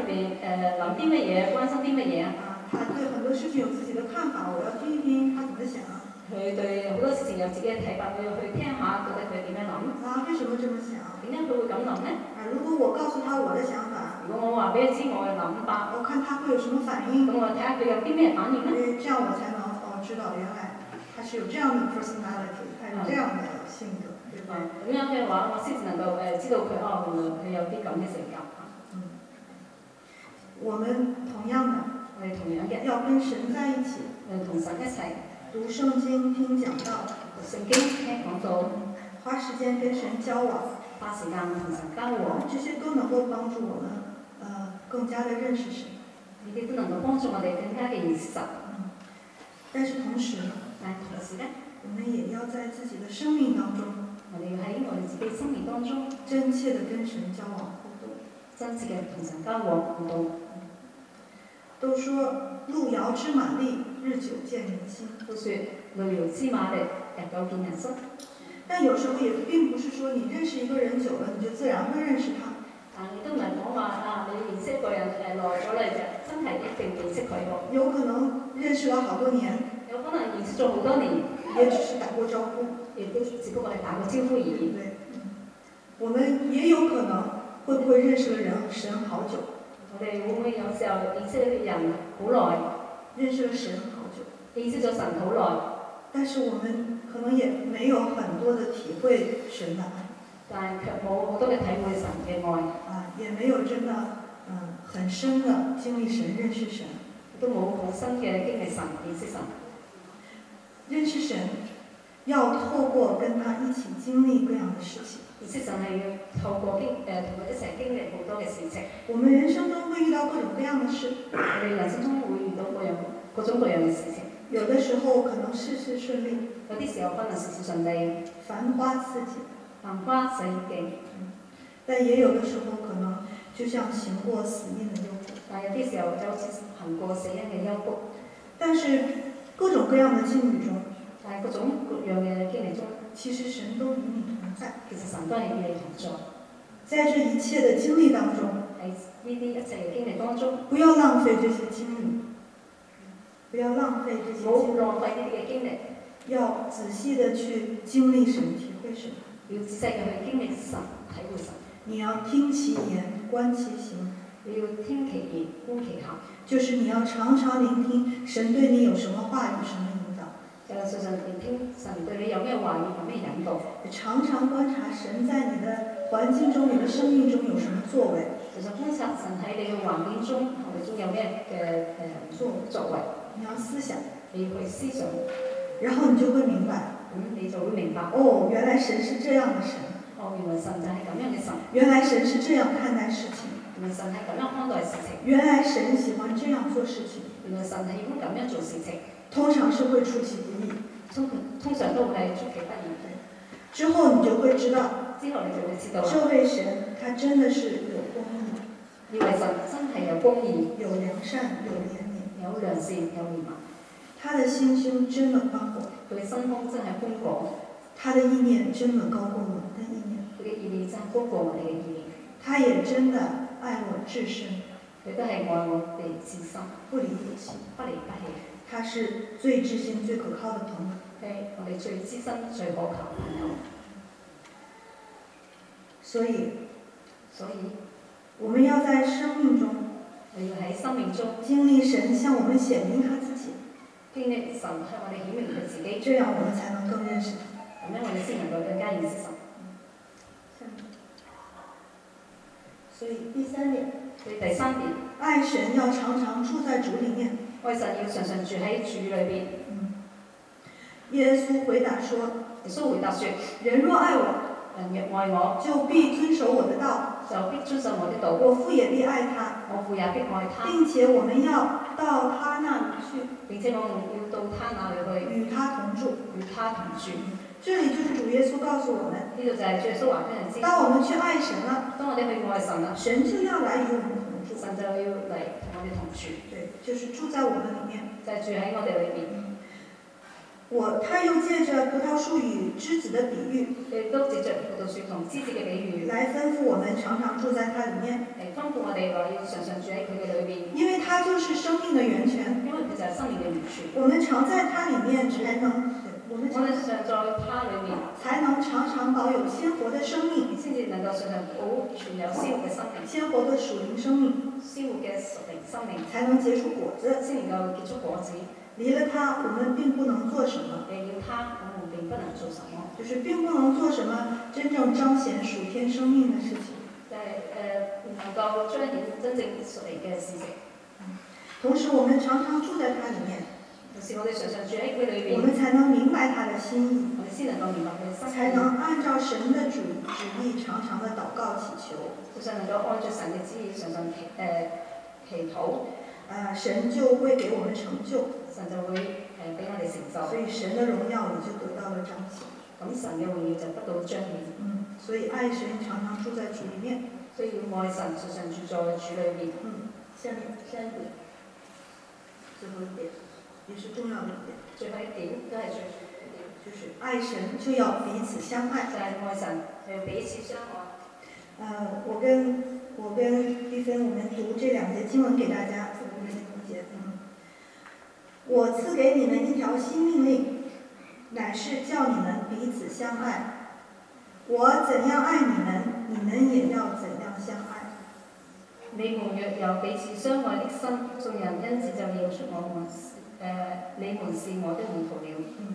[SPEAKER 2] 邊誒諗啲乜嘢，關心啲乜嘢。
[SPEAKER 1] 啊，他對很多事情有自己的看法，我要聽一聽他怎麼想。
[SPEAKER 2] 佢對好多事情有自己嘅睇法，我要去聽下到底佢點樣諗。
[SPEAKER 1] 啊，為什麼這麼想？
[SPEAKER 2] 點解佢會咁諗呢？
[SPEAKER 1] 啊，如果我告訴他我的想法，
[SPEAKER 2] 如果我話俾佢知我嘅諗法，
[SPEAKER 1] 我看他會有什麼反應，
[SPEAKER 2] 咁我睇下佢有啲咩反應呢？
[SPEAKER 1] 這樣我才能哦知道原來他是有這樣的 personality，他有這樣的性格，對吧？
[SPEAKER 2] 咁樣嘅話，我先至能夠誒知道佢哦，原來佢有啲咁嘅性格。
[SPEAKER 1] 嗯，我們同樣的，
[SPEAKER 2] 我哋同樣嘅
[SPEAKER 1] 要跟神在一起，
[SPEAKER 2] 誒同神一齊
[SPEAKER 1] 讀聖經、聽講道，
[SPEAKER 2] 讀聖經、聽講道，
[SPEAKER 1] 花時間跟神交往，
[SPEAKER 2] 花時間同神交往，
[SPEAKER 1] 這些都能夠幫助我們，呃，更加的認識神。
[SPEAKER 2] 呢啲都能夠幫助我哋更加嘅認識神。
[SPEAKER 1] 嗯，但是同時，
[SPEAKER 2] 但同時咧，
[SPEAKER 1] 我們也要在自己的生命當中，
[SPEAKER 2] 我哋要喺我哋自己生命當中，
[SPEAKER 1] 真切的跟神交往互動，
[SPEAKER 2] 真切嘅同神交往互動。
[SPEAKER 1] 都說路遙知馬力，日久見人心。
[SPEAKER 2] 都說路遙知馬力，日久見人心。
[SPEAKER 1] 但有時候也並不是說你認識一個人久了，你就自然會認識他。
[SPEAKER 2] 但亦都唔係講話啊，你認識一個人誒耐咗啦，就真係一定認識佢喎。
[SPEAKER 1] 有可能認識了好多年，
[SPEAKER 2] 有可能認識咗好多年，
[SPEAKER 1] 也只是打過招呼，
[SPEAKER 2] 亦都只不過係打過招呼而已。
[SPEAKER 1] 對，我們也有可能會不會認識了人神好久。
[SPEAKER 2] 我哋會唔會有時候認識一個人好耐，
[SPEAKER 1] 認識了神好久，
[SPEAKER 2] 認識咗神好耐，
[SPEAKER 1] 但是我們可能也沒有很多的體會神的愛，
[SPEAKER 2] 但係卻冇好多嘅體會神嘅愛，
[SPEAKER 1] 啊，也沒有真的嗯很深的經歷神認識神，
[SPEAKER 2] 都冇好深嘅經歷神認識神。
[SPEAKER 1] 認識神要透過跟他一起經歷各樣的事情。
[SPEAKER 2] 認識神係要透過經誒同佢一齊經歷好多嘅事情。
[SPEAKER 1] 我們人生中會遇到各種各樣的事，
[SPEAKER 2] 我哋人生中會遇到各樣各種各樣嘅事情。
[SPEAKER 1] 有的時候可能事事順利，
[SPEAKER 2] 有啲時候可能事事順利，
[SPEAKER 1] 繁花似錦，
[SPEAKER 2] 繁花似錦。
[SPEAKER 1] 但也有的時候可能就像行過死蔭的幽谷。
[SPEAKER 2] 但有啲時候就好似行過死蔭嘅幽谷。
[SPEAKER 1] 但是各種各樣的境遇中，
[SPEAKER 2] 但係各種各樣嘅經歷中，
[SPEAKER 1] 其實神都與你同在。
[SPEAKER 2] 其實神都係與你同在。
[SPEAKER 1] 在這一切的經歷當中，
[SPEAKER 2] 喺呢啲一切嘅經歷當中，
[SPEAKER 1] 不要浪費這些經歷，不要浪費這些經歷，
[SPEAKER 2] 冇浪費呢啲嘅經歷，
[SPEAKER 1] 要仔細的去經歷神、體會神。
[SPEAKER 2] 要仔細嘅去經歷神、體會神。
[SPEAKER 1] 你要聽其言，觀其行。
[SPEAKER 2] 你要聽其言，觀其行。
[SPEAKER 1] 就是你要常常聆聽神對你有什麼話語、什麼引導。
[SPEAKER 2] 就係常常聆聽神對你有咩話語、有咩引導。
[SPEAKER 1] 常常觀察神在你的環境中、你的生命中有什麼作為。
[SPEAKER 2] 其實觀察神喺你嘅環境中、行為中有咩嘅誒作作為。
[SPEAKER 1] 你要思想，
[SPEAKER 2] 你要去思想，
[SPEAKER 1] 然後你就會明白。
[SPEAKER 2] 咁你就會明白。
[SPEAKER 1] 哦，原來神是這樣的神。
[SPEAKER 2] 哦，原來神就係咁樣嘅神。
[SPEAKER 1] 原來神是這樣看待事情。
[SPEAKER 2] 原來神係咁樣看待事情。
[SPEAKER 1] 原來神喜歡這樣做事情。
[SPEAKER 2] 原來神係喜歡咁樣做事情。
[SPEAKER 1] 通常是會出其不意。
[SPEAKER 2] 通通常都係出其不意。
[SPEAKER 1] 之後你就會知道。
[SPEAKER 2] 之後你就會知道。
[SPEAKER 1] 這位神，他真的是有公義。
[SPEAKER 2] 呢位神真係有公義、
[SPEAKER 1] 有良善、有憐憫、
[SPEAKER 2] 有良善、有憐憫。
[SPEAKER 1] 他的心胸真的寬廣。
[SPEAKER 2] 佢嘅心胸真係寬廣。
[SPEAKER 1] 他的意念真的高過我們的意念。
[SPEAKER 2] 佢嘅意念真係高過我哋嘅意念。
[SPEAKER 1] 他也真的愛我至深。
[SPEAKER 2] 佢都係愛我哋至深，
[SPEAKER 1] 不離不棄，
[SPEAKER 2] 不離不棄。
[SPEAKER 1] 他是最至心、最可靠的朋友。
[SPEAKER 2] 係我哋最知心、最可靠嘅朋友。
[SPEAKER 1] 所以，
[SPEAKER 2] 所以，
[SPEAKER 1] 我們要在生命中，
[SPEAKER 2] 我要喺生命中
[SPEAKER 1] 經歷神向我們顯明他自己。
[SPEAKER 2] 經歷神向我哋顯明佢自己，
[SPEAKER 1] 這樣我們才能更認識他。
[SPEAKER 2] 咁樣我哋先能夠更加認識神。
[SPEAKER 1] 所以第三點，
[SPEAKER 2] 所以第三點，
[SPEAKER 1] 愛神要常常住在主裡面。
[SPEAKER 2] 愛神要常常住喺主裏邊。
[SPEAKER 1] 嗯。耶穌回答說：
[SPEAKER 2] 耶穌回答說：
[SPEAKER 1] 人若愛我，
[SPEAKER 2] 人若愛我，
[SPEAKER 1] 就必遵守我的道，
[SPEAKER 2] 就必遵守我的道。
[SPEAKER 1] 我父也必愛他，
[SPEAKER 2] 我父也必愛他。
[SPEAKER 1] 並且我們要到他那裡去，
[SPEAKER 2] 並且我們要到他那裡去，
[SPEAKER 1] 與他同住，
[SPEAKER 2] 與他同住。
[SPEAKER 1] 這裡就是主耶穌告訴我們，
[SPEAKER 2] 呢度就係主耶穌話俾人知。
[SPEAKER 1] 當我們去愛神了，
[SPEAKER 2] 當我哋去愛神啦，
[SPEAKER 1] 神就要來與我們同住，
[SPEAKER 2] 神就要嚟同我哋同住。
[SPEAKER 1] 對，就是住在我們裡面，
[SPEAKER 2] 就係住喺我哋裏邊。
[SPEAKER 1] 我他又借着葡萄樹與枝子的比喻，
[SPEAKER 2] 佢都藉着葡萄樹同枝子嘅比喻，
[SPEAKER 1] 來吩咐我們常常住在它裡面。
[SPEAKER 2] 嚟吩咐我哋話要常常住喺佢嘅裏邊，
[SPEAKER 1] 因為它就是生命的源泉。
[SPEAKER 2] 因為佢就係生命嘅源泉。
[SPEAKER 1] 我們常在它裡面才能，我們
[SPEAKER 2] 我哋常在它裏面，
[SPEAKER 1] 才能常常保有鮮活的生命，
[SPEAKER 2] 先至能夠常常保存有鮮活嘅生命，
[SPEAKER 1] 鮮活的屬靈生命，
[SPEAKER 2] 鮮活嘅屬靈生命，
[SPEAKER 1] 才能結出果子。
[SPEAKER 2] 先能夠結出果子。
[SPEAKER 1] 離了它，我們並不能做什麼。
[SPEAKER 2] 離了它，我們並不能做什麼，
[SPEAKER 1] 就是並不能做什麼真正彰顯屬天生命的事情。
[SPEAKER 2] 就係誒唔能夠彰顯真正屬靈嘅事情。
[SPEAKER 1] 同時，我們常常住在它裡面，
[SPEAKER 2] 同時我哋常常住喺佢裏邊，
[SPEAKER 1] 我們才能明白它的心意，
[SPEAKER 2] 我哋先能夠明白佢嘅心意，
[SPEAKER 1] 才能按照神的旨旨意常常的禱告祈求，
[SPEAKER 2] 就才能夠按照神嘅旨意常常祈誒、呃、祈禱，
[SPEAKER 1] 呃，神就會給我們成就，
[SPEAKER 2] 神就會誒俾、呃、我哋成就，
[SPEAKER 1] 所以神的榮耀也就得到了彰顯。
[SPEAKER 2] 咁神嘅榮耀就得到彰顯。
[SPEAKER 1] 嗯，所以愛神常常住在主裡面，
[SPEAKER 2] 所以愛神常常住在主裏邊。
[SPEAKER 1] 嗯，下面下一點，最後一點，也是重要的一點，
[SPEAKER 2] 最後一點都係最重要一點，
[SPEAKER 1] 就是愛神就要彼此相愛。
[SPEAKER 2] 就係愛神要彼此相愛。
[SPEAKER 1] 呃，我跟我跟麗芬，我們讀這兩節經文給大家，我們讀節，嗯，我賜給你們一條新命令，乃是叫你們彼此相愛。我怎樣愛你們，你們也要怎樣相愛。
[SPEAKER 2] 你們若有彼此相愛的心，眾人因此就認出我們，誒、呃，你們是我的門徒了。
[SPEAKER 1] 嗯，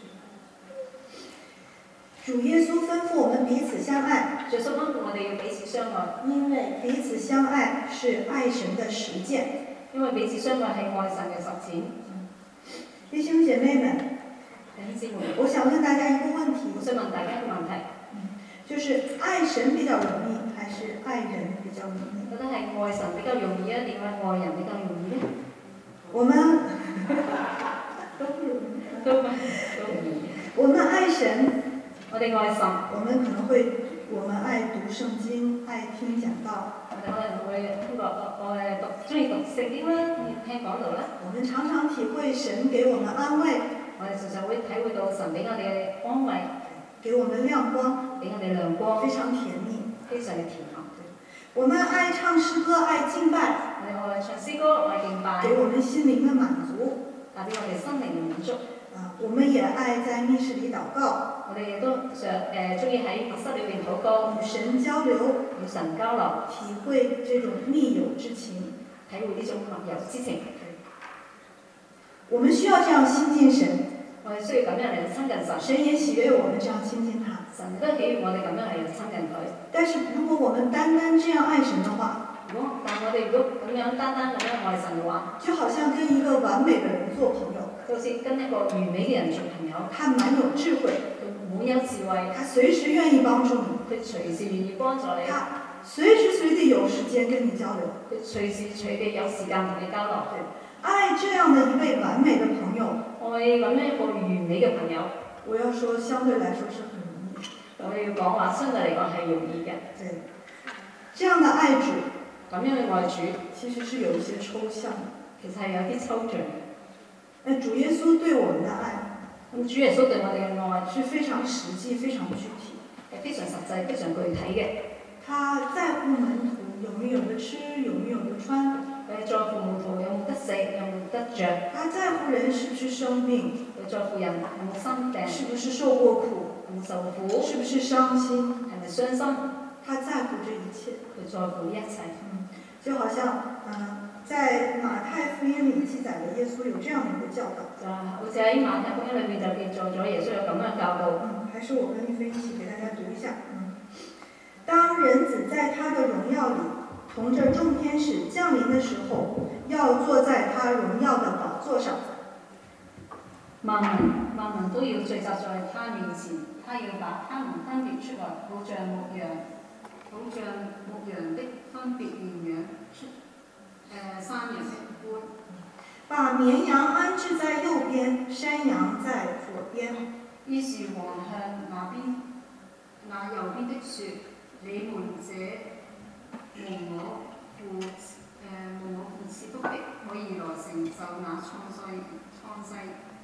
[SPEAKER 1] 主耶穌吩咐我們彼此相愛，
[SPEAKER 2] 耶穌吩咐我哋要彼此相愛，
[SPEAKER 1] 因為彼此相愛是愛神的實踐。
[SPEAKER 2] 因為彼此相愛係愛神嘅實踐。
[SPEAKER 1] 弟兄姐妹們，
[SPEAKER 2] 弟兄姊妹，
[SPEAKER 1] 我想問大家一個問題，
[SPEAKER 2] 我想問大家一個問題，
[SPEAKER 1] 就是愛神比較容易，還是愛人比較容易？
[SPEAKER 2] 覺得係愛神比較容易啊，定係愛人比較容易呢？
[SPEAKER 1] 我們都不容易，
[SPEAKER 2] 都都容易。
[SPEAKER 1] 我們愛神，
[SPEAKER 2] 我哋愛神，
[SPEAKER 1] 我們可能會，我們愛讀聖經，愛聽講道。
[SPEAKER 2] 我哋可能會通過我誒讀，中意讀聖經啦，聽講道啦。
[SPEAKER 1] 我們常常體會神給我們安慰，
[SPEAKER 2] 我哋常常會體會到神俾我哋安慰，
[SPEAKER 1] 給我們亮光，
[SPEAKER 2] 俾我哋亮光，
[SPEAKER 1] 非常甜蜜，
[SPEAKER 2] 非常嘅甜蜜。
[SPEAKER 1] 我們愛唱詩歌，愛敬拜，
[SPEAKER 2] 我哋愛唱詩歌，愛敬拜，
[SPEAKER 1] 給我們心靈的滿足，
[SPEAKER 2] 帶俾我哋心靈嘅滿足。
[SPEAKER 1] 啊，我們也愛在密室裡禱告，
[SPEAKER 2] 我哋亦都常誒中意喺密室裏邊禱告，
[SPEAKER 1] 與神交流，
[SPEAKER 2] 與神交流，
[SPEAKER 1] 體會這種密友之情，
[SPEAKER 2] 體會呢種密友之情。
[SPEAKER 1] 我們需要這樣親近神，
[SPEAKER 2] 我哋需要咁樣嚟親近神，
[SPEAKER 1] 神也喜悅我們這樣親近他。
[SPEAKER 2] 神都喜悅我哋咁樣嚟親近佢。
[SPEAKER 1] 但是如果我們單單這樣愛神的話，
[SPEAKER 2] 如果但我哋如果咁樣單單咁樣愛神嘅話，
[SPEAKER 1] 就好像跟一個完美的人做朋友，
[SPEAKER 2] 就好似跟一個完美嘅人做朋友，
[SPEAKER 1] 他滿有智慧，
[SPEAKER 2] 佢滿有智慧，
[SPEAKER 1] 他隨時願意幫助你，
[SPEAKER 2] 佢隨時願意幫助你，
[SPEAKER 1] 他隨時隨地有時間跟你交流，
[SPEAKER 2] 佢隨時隨地有時間同你交流。
[SPEAKER 1] 愛這樣的一位完美的朋友，
[SPEAKER 2] 愛咁樣一個完美嘅朋友，
[SPEAKER 1] 我要說相對來說是很容易。
[SPEAKER 2] 我要講話相對嚟講係容易嘅。
[SPEAKER 1] 對，這樣的愛主，
[SPEAKER 2] 咁樣嘅愛主
[SPEAKER 1] 其實是有一些抽象的，
[SPEAKER 2] 其實係有啲抽象嘅。
[SPEAKER 1] 那主耶穌對我們的愛，
[SPEAKER 2] 咁主耶穌對我哋嘅愛
[SPEAKER 1] 是非常實際、非常具體，
[SPEAKER 2] 係非常實際、非常具體嘅。
[SPEAKER 1] 他在乎門徒有沒有得吃，有沒有得穿。
[SPEAKER 2] 佢在乎門徒有冇得食，有冇得着。
[SPEAKER 1] 他在乎人是不是生病，
[SPEAKER 2] 佢在乎人有冇生病，
[SPEAKER 1] 是不是受過苦，
[SPEAKER 2] 有冇受苦，
[SPEAKER 1] 是不是傷心，
[SPEAKER 2] 係咪傷心。
[SPEAKER 1] 他在乎這一切。
[SPEAKER 2] 佢在乎一切。
[SPEAKER 1] 嗯，就好像嗯、呃，在馬太福音裡記載了耶穌有這樣的一個教導。
[SPEAKER 2] 就好似喺馬太福音裏面就記載咗耶穌有咁樣教導。
[SPEAKER 1] 嗯，還是我跟麗芬一起給大家讀一下。嗯，當人子在他的榮耀裡，同着眾天使降臨的時候，要坐在他榮耀的寶座上。
[SPEAKER 2] 萬民萬民都要聚集在他面前，他要把他們分別出來，好像牧羊，好像牧羊的分別綿羊出，誒、呃、山羊的般。
[SPEAKER 1] 把綿羊安置在右邊，山羊在左邊。
[SPEAKER 2] 於是王向那邊那右邊的説：你們這蒙我父誒蒙我父賜福的，可以來承受那創世創世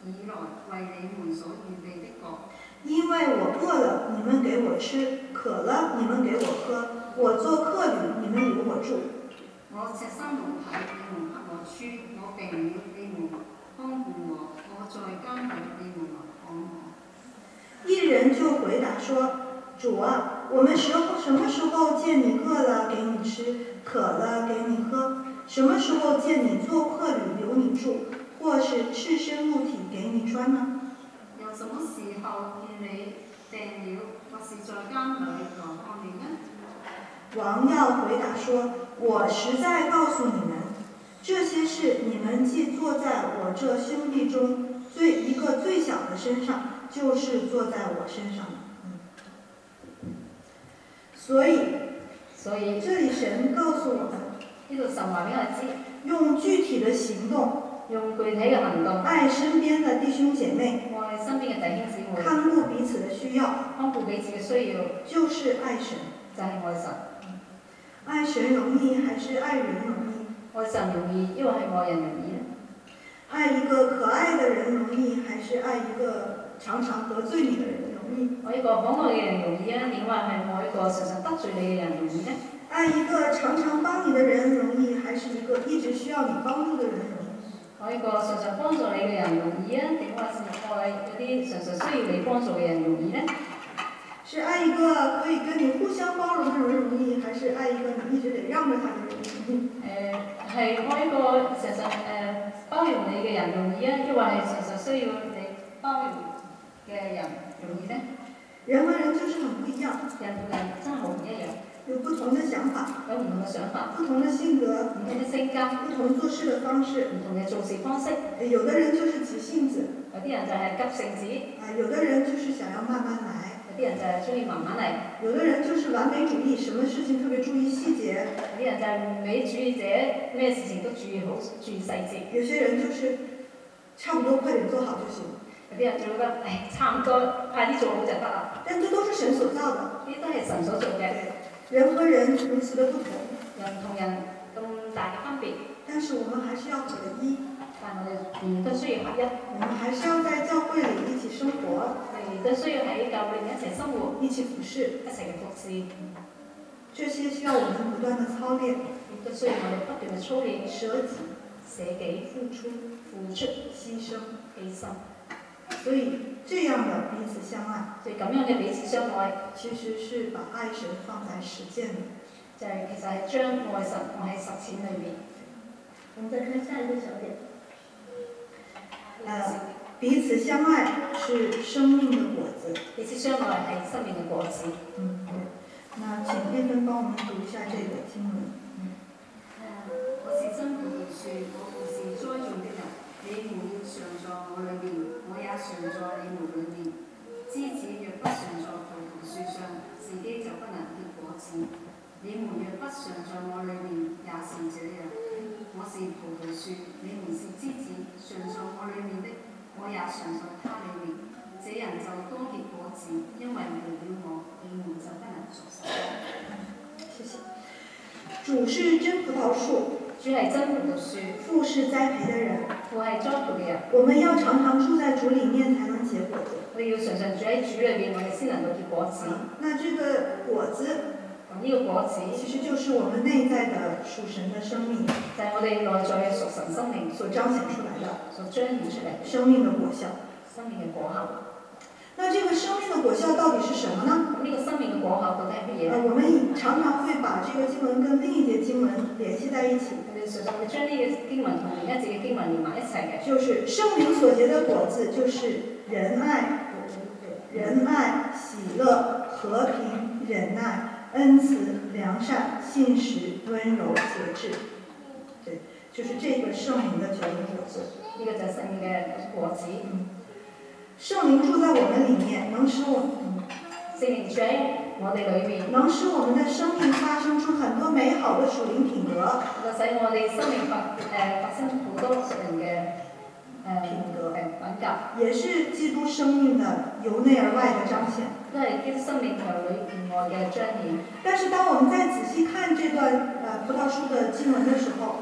[SPEAKER 2] 以來為你們所預備的國。
[SPEAKER 1] 因為我餓了，你們給我吃；渴了，你們給我喝；我做客旅，你們留我住。
[SPEAKER 2] 我赤身露體，你們給我穿；我病了，你們看顧我；我在監裏，你們來看我。
[SPEAKER 1] 一人就回答說：主啊，我們時候什麼時候見你餓了給你吃，渴了給你喝？什麼時候見你做客旅留你住，或是赤身露體給你穿呢？
[SPEAKER 2] 有什麼時候見你病了，或是在監裏來看你呢？
[SPEAKER 1] 王要回答說：我實在告訴你們，這些事你們既做在我這兄弟中最一個最小的身上，就是做在我身上的。嗯、所以，
[SPEAKER 2] 所以
[SPEAKER 1] 這裡神告訴我們，
[SPEAKER 2] 呢度神話俾我知，
[SPEAKER 1] 用具體的行動，
[SPEAKER 2] 用具體嘅行動，
[SPEAKER 1] 愛身邊的弟兄姐妹，
[SPEAKER 2] 愛身邊嘅弟兄姊妹，
[SPEAKER 1] 看顧彼此的需要，
[SPEAKER 2] 看顧彼此嘅需要，
[SPEAKER 1] 就是愛神。
[SPEAKER 2] 就係愛神。
[SPEAKER 1] 愛神容易還是愛人容易？
[SPEAKER 2] 愛神容易，因為係愛人容易咧。
[SPEAKER 1] 愛一個可愛的人容易，還是愛一個常常得罪你的人容易？
[SPEAKER 2] 愛一個可愛嘅人容易啊，定話係愛一個常常得罪你嘅人容易呢？
[SPEAKER 1] 愛一個常常幫你的人容易，還是一個一直需要你幫助的人容易？
[SPEAKER 2] 愛一個常常幫助你嘅人容易啊，定話係愛嗰啲常常需要你幫助嘅人容易呢？
[SPEAKER 1] 是愛一個可以跟你互相包容的人容易，還是愛一個你一直得讓着他的人容易？
[SPEAKER 2] 誒係愛一個常常誒包容你嘅人容易啊，抑或係常常需要你包容嘅人容易呢？
[SPEAKER 1] 人和人就是很不一樣，
[SPEAKER 2] 人同人真係好唔一樣，
[SPEAKER 1] 有不同的想法，
[SPEAKER 2] 有唔同嘅想法，
[SPEAKER 1] 不同的性格，
[SPEAKER 2] 唔同嘅性格，
[SPEAKER 1] 不同做事的方式，
[SPEAKER 2] 唔同嘅做事方式。
[SPEAKER 1] 有的人就是急性子，
[SPEAKER 2] 有啲人就係急性子，
[SPEAKER 1] 啊，有的人就是想要慢慢來。
[SPEAKER 2] 有啲人就係中意慢慢嚟，
[SPEAKER 1] 有的人就是完美主義，什麼事情特別注意細節。
[SPEAKER 2] 有啲人就係完美主義者，咩事情都注意好，注意細節。
[SPEAKER 1] 有些人就是差不多快點做好就行。
[SPEAKER 2] 有啲人就覺得，唉，差唔多快啲做好就得啦。
[SPEAKER 1] 但這都是神所造的，
[SPEAKER 2] 呢都係神所做嘅。
[SPEAKER 1] 人和人如此的不同，
[SPEAKER 2] 人同人咁大嘅分別，
[SPEAKER 1] 但是我們還是要合一。
[SPEAKER 2] 但我哋仍然都需要合一。
[SPEAKER 1] 我們還是要在教會裡一起生活，
[SPEAKER 2] 仍然都需要喺教會裏面一齊生活，
[SPEAKER 1] 一起服侍，
[SPEAKER 2] 一齊嘅服侍。
[SPEAKER 1] 這些需要我們不斷的操練，
[SPEAKER 2] 亦都需要我哋不斷嘅操練，
[SPEAKER 1] 捨己、
[SPEAKER 2] 捨己、
[SPEAKER 1] 付出、
[SPEAKER 2] 付出、
[SPEAKER 1] 犧牲、
[SPEAKER 2] 犧牲。
[SPEAKER 1] 所以這樣的彼此相愛，
[SPEAKER 2] 所以咁樣嘅彼此相愛，
[SPEAKER 1] 其實是把愛神放在實踐裡，
[SPEAKER 2] 就係其實係將愛神放喺實踐裏面。
[SPEAKER 1] 我們再看下一個小點。呃，彼此相愛是生命的果子。
[SPEAKER 2] 彼此相愛係生命嘅果子。
[SPEAKER 1] 嗯，對。那請佩芬幫我們讀一下這個經文。
[SPEAKER 2] 嗯。我是真葡萄樹，我父是栽種的人。你們要常在我裏面，我也常在你們裏面。枝子若不常在葡萄樹上，自己就不能結果子。你們若不常在我裏面，也是這樣。我是葡萄樹，你們是枝子，常在我裏面的，我也常在他裏面。這人就多結果子，因為離了我，你們就不能作什麼。
[SPEAKER 1] 謝謝。主是真葡萄樹，
[SPEAKER 2] 主係真葡萄樹，
[SPEAKER 1] 父是栽培的人，
[SPEAKER 2] 父係栽培嘅人。
[SPEAKER 1] 我們要常常住在主裡面，才能結果子。
[SPEAKER 2] 我哋要常常住喺主裏邊，我哋先能夠結果子。
[SPEAKER 1] 那這個果子，
[SPEAKER 2] 呢個果子
[SPEAKER 1] 其實就是我們內在的屬神的生命，
[SPEAKER 2] 就係我哋內在嘅屬神生命
[SPEAKER 1] 所彰顯出來的，
[SPEAKER 2] 所彰顯出嚟
[SPEAKER 1] 生命的果效。
[SPEAKER 2] 生命嘅果效。
[SPEAKER 1] 那這個生命的果效到底是什麼呢？
[SPEAKER 2] 咁呢個生命嘅果效到底係乜嘢？
[SPEAKER 1] 呃，我們常常會把這個經文跟另一節經文聯繫在一起。
[SPEAKER 2] 我哋常常會將呢個經文同另一節嘅經文連埋一齊嘅。
[SPEAKER 1] 就是聖靈所結的果子，就是仁愛、仁愛、喜樂、和平、忍耐、恩慈、良善、信實、溫柔、節制。對，就是這個聖靈的九種果子。
[SPEAKER 2] 呢個就係聖靈嘅果子。
[SPEAKER 1] 嗯，聖靈住在我們裡面，能使我嗯，
[SPEAKER 2] 聖靈住喺我哋裏面，
[SPEAKER 1] 能使我們的生命發生出很多美好的屬靈品格。
[SPEAKER 2] 就使我哋生命發誒、呃、發生好多屬靈嘅誒品格誒品格。
[SPEAKER 1] 也是基督生命的由內而外的彰顯。
[SPEAKER 2] 都係基督生命由裏而外嘅彰顯。
[SPEAKER 1] 但是當我們再仔細看這段呃葡萄樹的經文的時候，
[SPEAKER 2] 但我哋再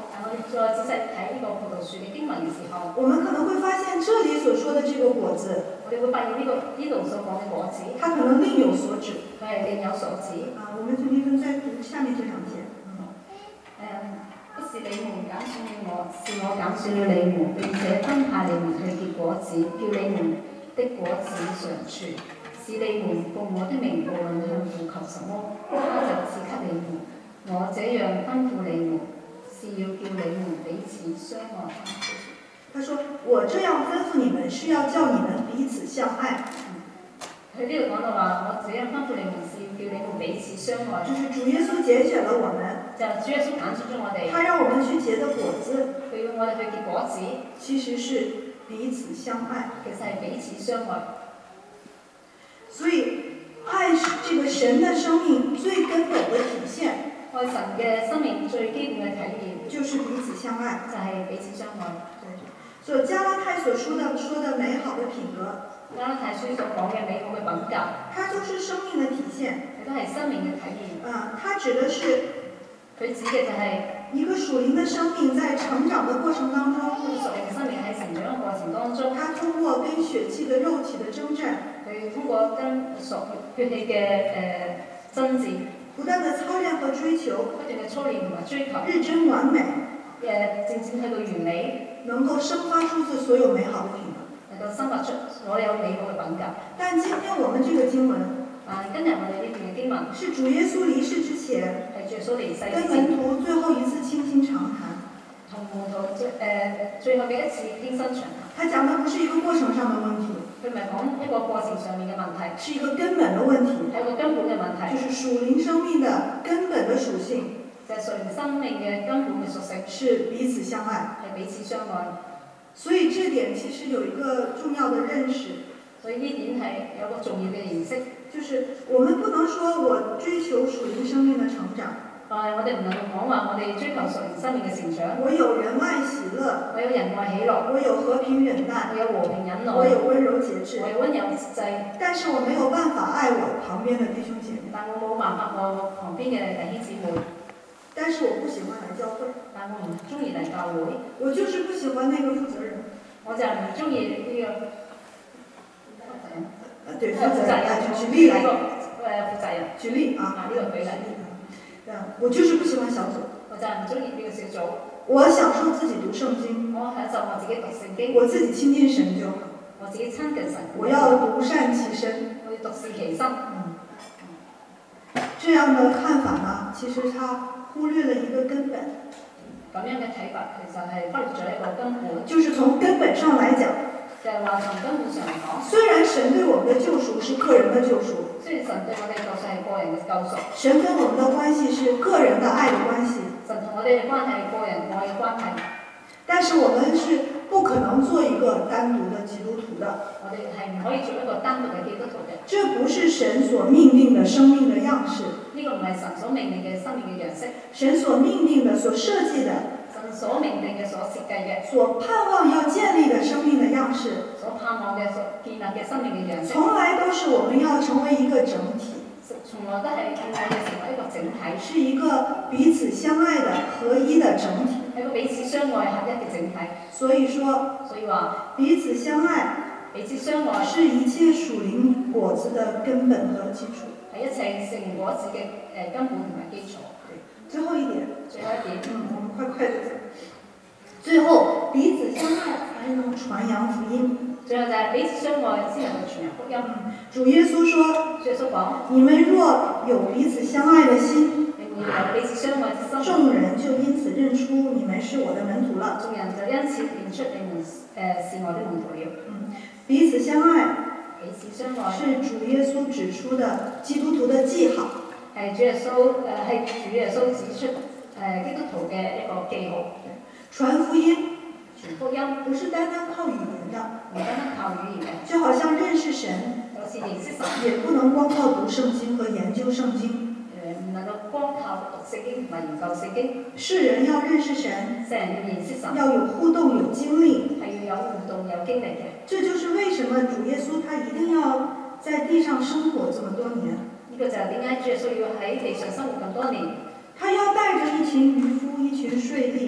[SPEAKER 2] 再仔細睇呢個葡萄樹嘅經文嘅時候，
[SPEAKER 1] 我們可能會發現這裡所說的這個果子，
[SPEAKER 2] 我哋會發現呢、這個呢度所講嘅果子，
[SPEAKER 1] 它可能另有所指。
[SPEAKER 2] 佢係另有所指。
[SPEAKER 1] 啊，我們從經文再讀下面這兩節。
[SPEAKER 2] 誒、不是你們揀選了我，是我揀選了你們，並且分派你們去結果子，叫你們的果子常存，使你們奉我的名無論向父求什麼，他就賜給你們。我這樣吩咐你們，是要叫你們彼此相愛。
[SPEAKER 1] 他說：我這樣吩咐你們，是要叫你們彼此相愛。
[SPEAKER 2] 佢呢度講到話，我這樣吩咐你們，是要叫你們彼此相愛。
[SPEAKER 1] 就是主耶穌揀選了我們，
[SPEAKER 2] 就主耶穌揀選咗我哋，
[SPEAKER 1] 他讓我們去結的果子，
[SPEAKER 2] 佢要我哋去結果子，
[SPEAKER 1] 其實是彼此相愛。
[SPEAKER 2] 其實係彼此相愛。
[SPEAKER 1] 所以，愛是這個神的生命最根本的體現。
[SPEAKER 2] 愛神嘅生命最基本嘅體驗，
[SPEAKER 1] 就是彼此相愛，
[SPEAKER 2] 就係彼此相愛。
[SPEAKER 1] 對，所以加拉太所說的說的美好的品格，
[SPEAKER 2] 加拉太書所講嘅美好嘅品格，
[SPEAKER 1] 它就是生命的體現。
[SPEAKER 2] 亦都係生命嘅體驗。
[SPEAKER 1] 啊，它指的是
[SPEAKER 2] 佢指嘅就係
[SPEAKER 1] 一個屬靈的生命在成長的過程當中，
[SPEAKER 2] 屬靈嘅生命喺成長嘅過程當中，
[SPEAKER 1] 它通過跟血氣的肉體的征戰，
[SPEAKER 2] 佢通過跟屬血氣嘅誒爭戰，
[SPEAKER 1] 不斷的操練和追求，
[SPEAKER 2] 不斷嘅操練同埋追求，
[SPEAKER 1] 日臻完美，
[SPEAKER 2] 誒漸漸去到完美，
[SPEAKER 1] 能夠生發出這所有美好的品格，
[SPEAKER 2] 能夠生發出所有美好嘅品格。
[SPEAKER 1] 但今天我們這個經文，
[SPEAKER 2] 啊，今日我哋呢段嘅經文
[SPEAKER 1] 是主耶穌離世之前，
[SPEAKER 2] 係主耶穌離世
[SPEAKER 1] 跟
[SPEAKER 2] 之前，
[SPEAKER 1] 門徒最後一次傾心長談。
[SPEAKER 2] 同門徒最誒、呃、最後嘅一次傾心長談。
[SPEAKER 1] 他講的不是一個過程上的問題，
[SPEAKER 2] 佢唔係講一個過程上面嘅問題，
[SPEAKER 1] 是一個根本的問題，
[SPEAKER 2] 係一個根本嘅問題，
[SPEAKER 1] 就是屬靈生命的根本的屬性，
[SPEAKER 2] 就係屬靈生命嘅根本嘅屬性，
[SPEAKER 1] 是彼此相愛，
[SPEAKER 2] 係彼此相愛。
[SPEAKER 1] 所以這點其實有一個重要的認識，
[SPEAKER 2] 所以呢點係有個重要嘅認識，
[SPEAKER 1] 就是我們不能說我追求屬靈生命的成長，
[SPEAKER 2] 但係我哋唔能夠講話我哋追求屬靈生命嘅成長，
[SPEAKER 1] 我有仁愛喜樂，
[SPEAKER 2] 我有仁愛喜樂，
[SPEAKER 1] 我有和平忍耐，
[SPEAKER 2] 我有和平忍耐，
[SPEAKER 1] 我有溫柔節制，
[SPEAKER 2] 我有溫柔節制，
[SPEAKER 1] 但是我沒有辦法愛我旁邊的弟兄姐妹，
[SPEAKER 2] 但我冇辦法愛我旁邊嘅弟兄姊妹，
[SPEAKER 1] 但是我不喜歡來教會，
[SPEAKER 2] 但我唔中意嚟教會，
[SPEAKER 1] 我就是不喜歡那個負責人，
[SPEAKER 2] 我就係唔中意呢個負責人，
[SPEAKER 1] 呃對，負責
[SPEAKER 2] 負責
[SPEAKER 1] 人，
[SPEAKER 2] 人，
[SPEAKER 1] 舉例來，
[SPEAKER 2] 呢個誒負責人，
[SPEAKER 1] 舉例啊，
[SPEAKER 2] 啊呢個舉例。
[SPEAKER 1] 我就是不喜歡小組，
[SPEAKER 2] 我就係唔中意呢個小組。
[SPEAKER 1] 我享受自己讀聖經，
[SPEAKER 2] 我享受我自己讀聖經，
[SPEAKER 1] 我自己親近神就好。
[SPEAKER 2] 我自己親近神。
[SPEAKER 1] 我要獨善其身，
[SPEAKER 2] 我要獨善其身。
[SPEAKER 1] 嗯，這樣的看法呢，其實他忽略了一個根本。
[SPEAKER 2] 咁樣嘅睇法其實係忽略咗一個根本。
[SPEAKER 1] 就是從根本上來講，
[SPEAKER 2] 就係話從根本上嚟講，
[SPEAKER 1] 雖然神對我們的救贖是個人的救贖。
[SPEAKER 2] 雖然神對我哋救贖係個人嘅救贖，
[SPEAKER 1] 神跟我們的關係是個人的愛的關係，
[SPEAKER 2] 神同我哋嘅關係係個人愛嘅關係，
[SPEAKER 1] 但是我們是不可能做一個單獨的基督徒的。
[SPEAKER 2] 我哋係唔可以做一個單獨嘅基督徒嘅。
[SPEAKER 1] 這不是神所命定的生命的樣式。
[SPEAKER 2] 呢個唔係神所命令嘅生命嘅樣式。
[SPEAKER 1] 神所命定的、所設計的。
[SPEAKER 2] 神所命定嘅、所設計嘅。
[SPEAKER 1] 所盼望要建立的生命的樣式。
[SPEAKER 2] 所盼望嘅、所建立嘅生命嘅樣式。
[SPEAKER 1] 從來都是我們要成為一個整體。
[SPEAKER 2] 從來都係要我哋成為一個整體，
[SPEAKER 1] 是一個彼此相愛的合一的整體，
[SPEAKER 2] 係一個彼此相愛合一嘅整體。
[SPEAKER 1] 所以說，
[SPEAKER 2] 所以話
[SPEAKER 1] 彼此相愛，
[SPEAKER 2] 彼此相愛
[SPEAKER 1] 是一切屬靈果子的根本和基礎，
[SPEAKER 2] 係一切成果子嘅誒根本同埋基礎。
[SPEAKER 1] 最後一點，
[SPEAKER 2] 最後一點，
[SPEAKER 1] 嗯，我們快快地走。最後，彼此相愛才能傳揚福音。
[SPEAKER 2] 最後就係彼此相愛先能夠傳揚福音。
[SPEAKER 1] 主耶穌說：
[SPEAKER 2] 主耶穌講：
[SPEAKER 1] 你們若有彼此相愛的心，
[SPEAKER 2] 你們有彼此相愛之心，
[SPEAKER 1] 眾人就因此認出你們是我的門徒了。
[SPEAKER 2] 眾人就因此認出你們誒、呃、是我的門徒了。
[SPEAKER 1] 嗯，彼此相愛，
[SPEAKER 2] 彼此相愛
[SPEAKER 1] 是主耶穌指出的基督徒的記號。
[SPEAKER 2] 係主耶穌誒係主耶穌指出誒、呃、基督徒嘅一個記號。
[SPEAKER 1] 傳福音，
[SPEAKER 2] 傳福音
[SPEAKER 1] 不是單單靠語言的，
[SPEAKER 2] 唔單單靠語言嘅，
[SPEAKER 1] 就好像認識神，
[SPEAKER 2] 有時認識神，
[SPEAKER 1] 也不能光靠讀聖經和研究聖經。
[SPEAKER 2] 誒唔能夠光靠讀聖經同埋研究聖經。
[SPEAKER 1] 世人要認識神，
[SPEAKER 2] 世人要認識神，
[SPEAKER 1] 要有互動有經歷，
[SPEAKER 2] 係要有互動有經歷嘅。
[SPEAKER 1] 這就是為什麼主耶穌他一定要在地上生活這麼多年。
[SPEAKER 2] 呢個就係點解主耶穌要喺地上生活咁多年？
[SPEAKER 1] 他要帶着一群漁夫，一群稅吏。
[SPEAKER 2] 要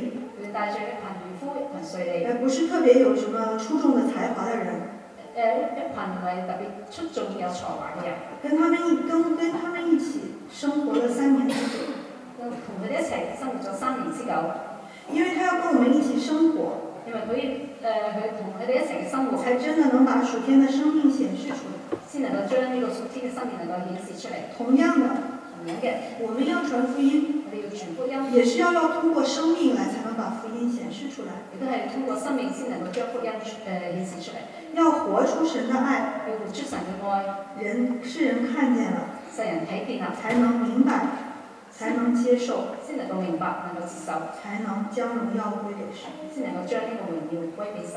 [SPEAKER 2] 佢帶住一群漁夫、一群稅吏，
[SPEAKER 1] 呃，不是特別有什麼出眾的才華的人，
[SPEAKER 2] 誒一群唔係特別出眾有才華嘅人，
[SPEAKER 1] 跟他們一跟跟他們一起生活了三年之久，
[SPEAKER 2] 同佢哋一齊生活咗三年之久。
[SPEAKER 1] 因為他要跟我們一起生活，
[SPEAKER 2] 因為佢誒佢同佢哋一齊嘅生活，
[SPEAKER 1] 才真的能把屬天的生命顯示出來，
[SPEAKER 2] 先能夠將呢個屬天嘅生命能夠顯示出嚟。
[SPEAKER 1] 同樣的，
[SPEAKER 2] 同樣嘅，
[SPEAKER 1] 我們要傳福音，
[SPEAKER 2] 我哋要傳福音，
[SPEAKER 1] 也是要要通過生命來才能把福音顯示出來，
[SPEAKER 2] 亦都係通過生命先能夠將福音誒、呃、顯示出嚟。
[SPEAKER 1] 要活出神的愛，
[SPEAKER 2] 要活出神嘅愛，
[SPEAKER 1] 人世人看見了，
[SPEAKER 2] 世人睇見啦，
[SPEAKER 1] 才能明白，才能接受，
[SPEAKER 2] 先能夠明白，能夠接受，
[SPEAKER 1] 才能將榮耀歸給神，
[SPEAKER 2] 先能夠將呢個榮耀歸俾神。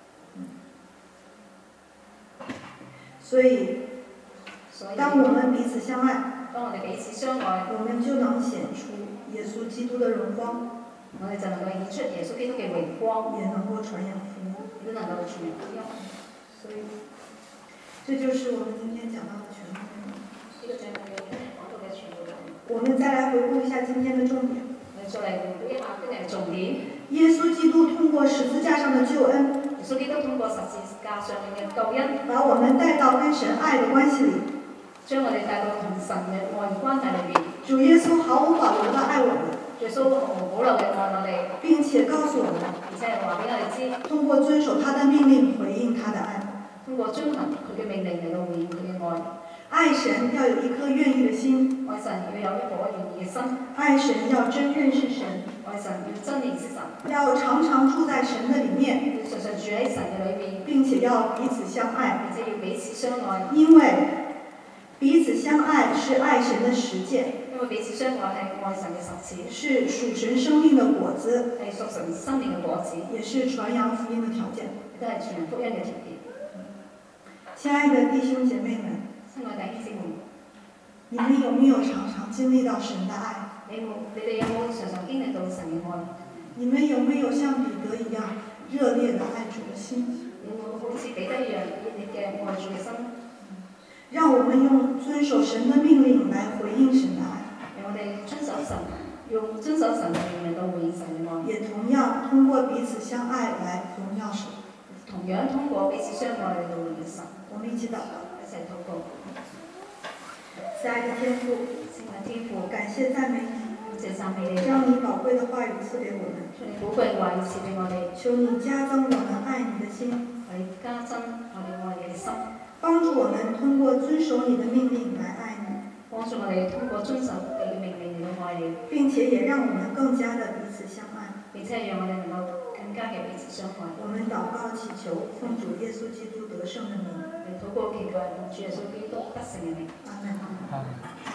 [SPEAKER 1] 所以，
[SPEAKER 2] 所以，
[SPEAKER 1] 當我們彼此相愛，
[SPEAKER 2] 當我哋彼此相愛，
[SPEAKER 1] 我們就能顯出耶穌基督的榮光，
[SPEAKER 2] 我哋就能夠顯出耶穌基督嘅榮光，
[SPEAKER 1] 也能夠傳揚福音，
[SPEAKER 2] 亦都能夠傳揚福音。
[SPEAKER 1] 所以，這就是我們今天講到的全部內容。
[SPEAKER 2] 呢個就係我哋今日講到嘅全部內容。
[SPEAKER 1] 我們再來回顧一下今天的重點。
[SPEAKER 2] 我哋再嚟回顧一下今日嘅重點。
[SPEAKER 1] 耶穌基督通過十字架上的救恩，
[SPEAKER 2] 耶穌基督通過十字架上面嘅救恩，
[SPEAKER 1] 把我們帶到跟神愛的關係裡，
[SPEAKER 2] 將我哋帶到同神嘅愛關係裏邊。
[SPEAKER 1] 主耶穌毫無保留地愛我們，
[SPEAKER 2] 耶穌毫無保留嘅愛我哋，
[SPEAKER 1] 並且告訴我們，
[SPEAKER 2] 而且係話俾我哋知，
[SPEAKER 1] 通過遵守他的命令回應他的愛。
[SPEAKER 2] 通過遵行佢嘅命令嚟到回應佢嘅愛。
[SPEAKER 1] 愛神要有一顆願意的心，
[SPEAKER 2] 愛神要有一顆願意嘅心，
[SPEAKER 1] 愛神要真認識神，
[SPEAKER 2] 愛神要真認識神，
[SPEAKER 1] 要常常住在神的裡面，
[SPEAKER 2] 要常常住喺神嘅裏面，
[SPEAKER 1] 並且要彼此相愛，
[SPEAKER 2] 而且要彼此相愛。
[SPEAKER 1] 因為彼此相愛是愛神的實踐，
[SPEAKER 2] 因為彼此相愛係愛神嘅實踐，
[SPEAKER 1] 是屬神生命的果子，
[SPEAKER 2] 係屬神生命嘅果子，
[SPEAKER 1] 也是傳揚福音的條件。
[SPEAKER 2] 亦都係傳福音嘅條件。
[SPEAKER 1] 親愛的弟兄姐妹們，
[SPEAKER 2] 親愛弟兄姊妹，
[SPEAKER 1] 你們有沒有常常經歷到神的愛？
[SPEAKER 2] 你冇你哋有冇常常經歷到神嘅愛？
[SPEAKER 1] 你們有沒有像彼得一樣熱烈的愛主的心？
[SPEAKER 2] 你會好似彼得一樣熱烈嘅愛主嘅心？
[SPEAKER 1] 讓我們用遵守神的命令來回應神的愛。
[SPEAKER 2] 讓我哋遵守神，用遵守神嘅命令到回應神嘅愛。
[SPEAKER 1] 也同樣通過彼此相愛來榮耀神。
[SPEAKER 2] 同樣通過彼此相愛嚟到回應神。
[SPEAKER 1] 我們一起禱告，
[SPEAKER 2] 一齊禱告。
[SPEAKER 1] 親愛的天父，
[SPEAKER 2] 聖愛天父，
[SPEAKER 1] 感謝讚美你，
[SPEAKER 2] 感謝讚美你，
[SPEAKER 1] 將你寶貴的話語賜給我們。
[SPEAKER 2] 將你寶貴嘅話語賜俾我哋。
[SPEAKER 1] 求你加增我們愛你的心，
[SPEAKER 2] 為加增我哋愛你嘅心，
[SPEAKER 1] 幫助我們通過遵守你的命令來愛你，
[SPEAKER 2] 幫助我哋通過遵守你嘅命令嚟到愛你，
[SPEAKER 1] 並且也讓我們更加的彼此相愛。
[SPEAKER 2] 並且讓我哋能夠更加嘅彼此相愛。
[SPEAKER 1] 我們禱告祈求，奉主耶穌基督得勝的名。
[SPEAKER 2] 嚟禱告祈求，奉主耶穌基督得勝嘅名。
[SPEAKER 1] 阿門。
[SPEAKER 3] 阿門。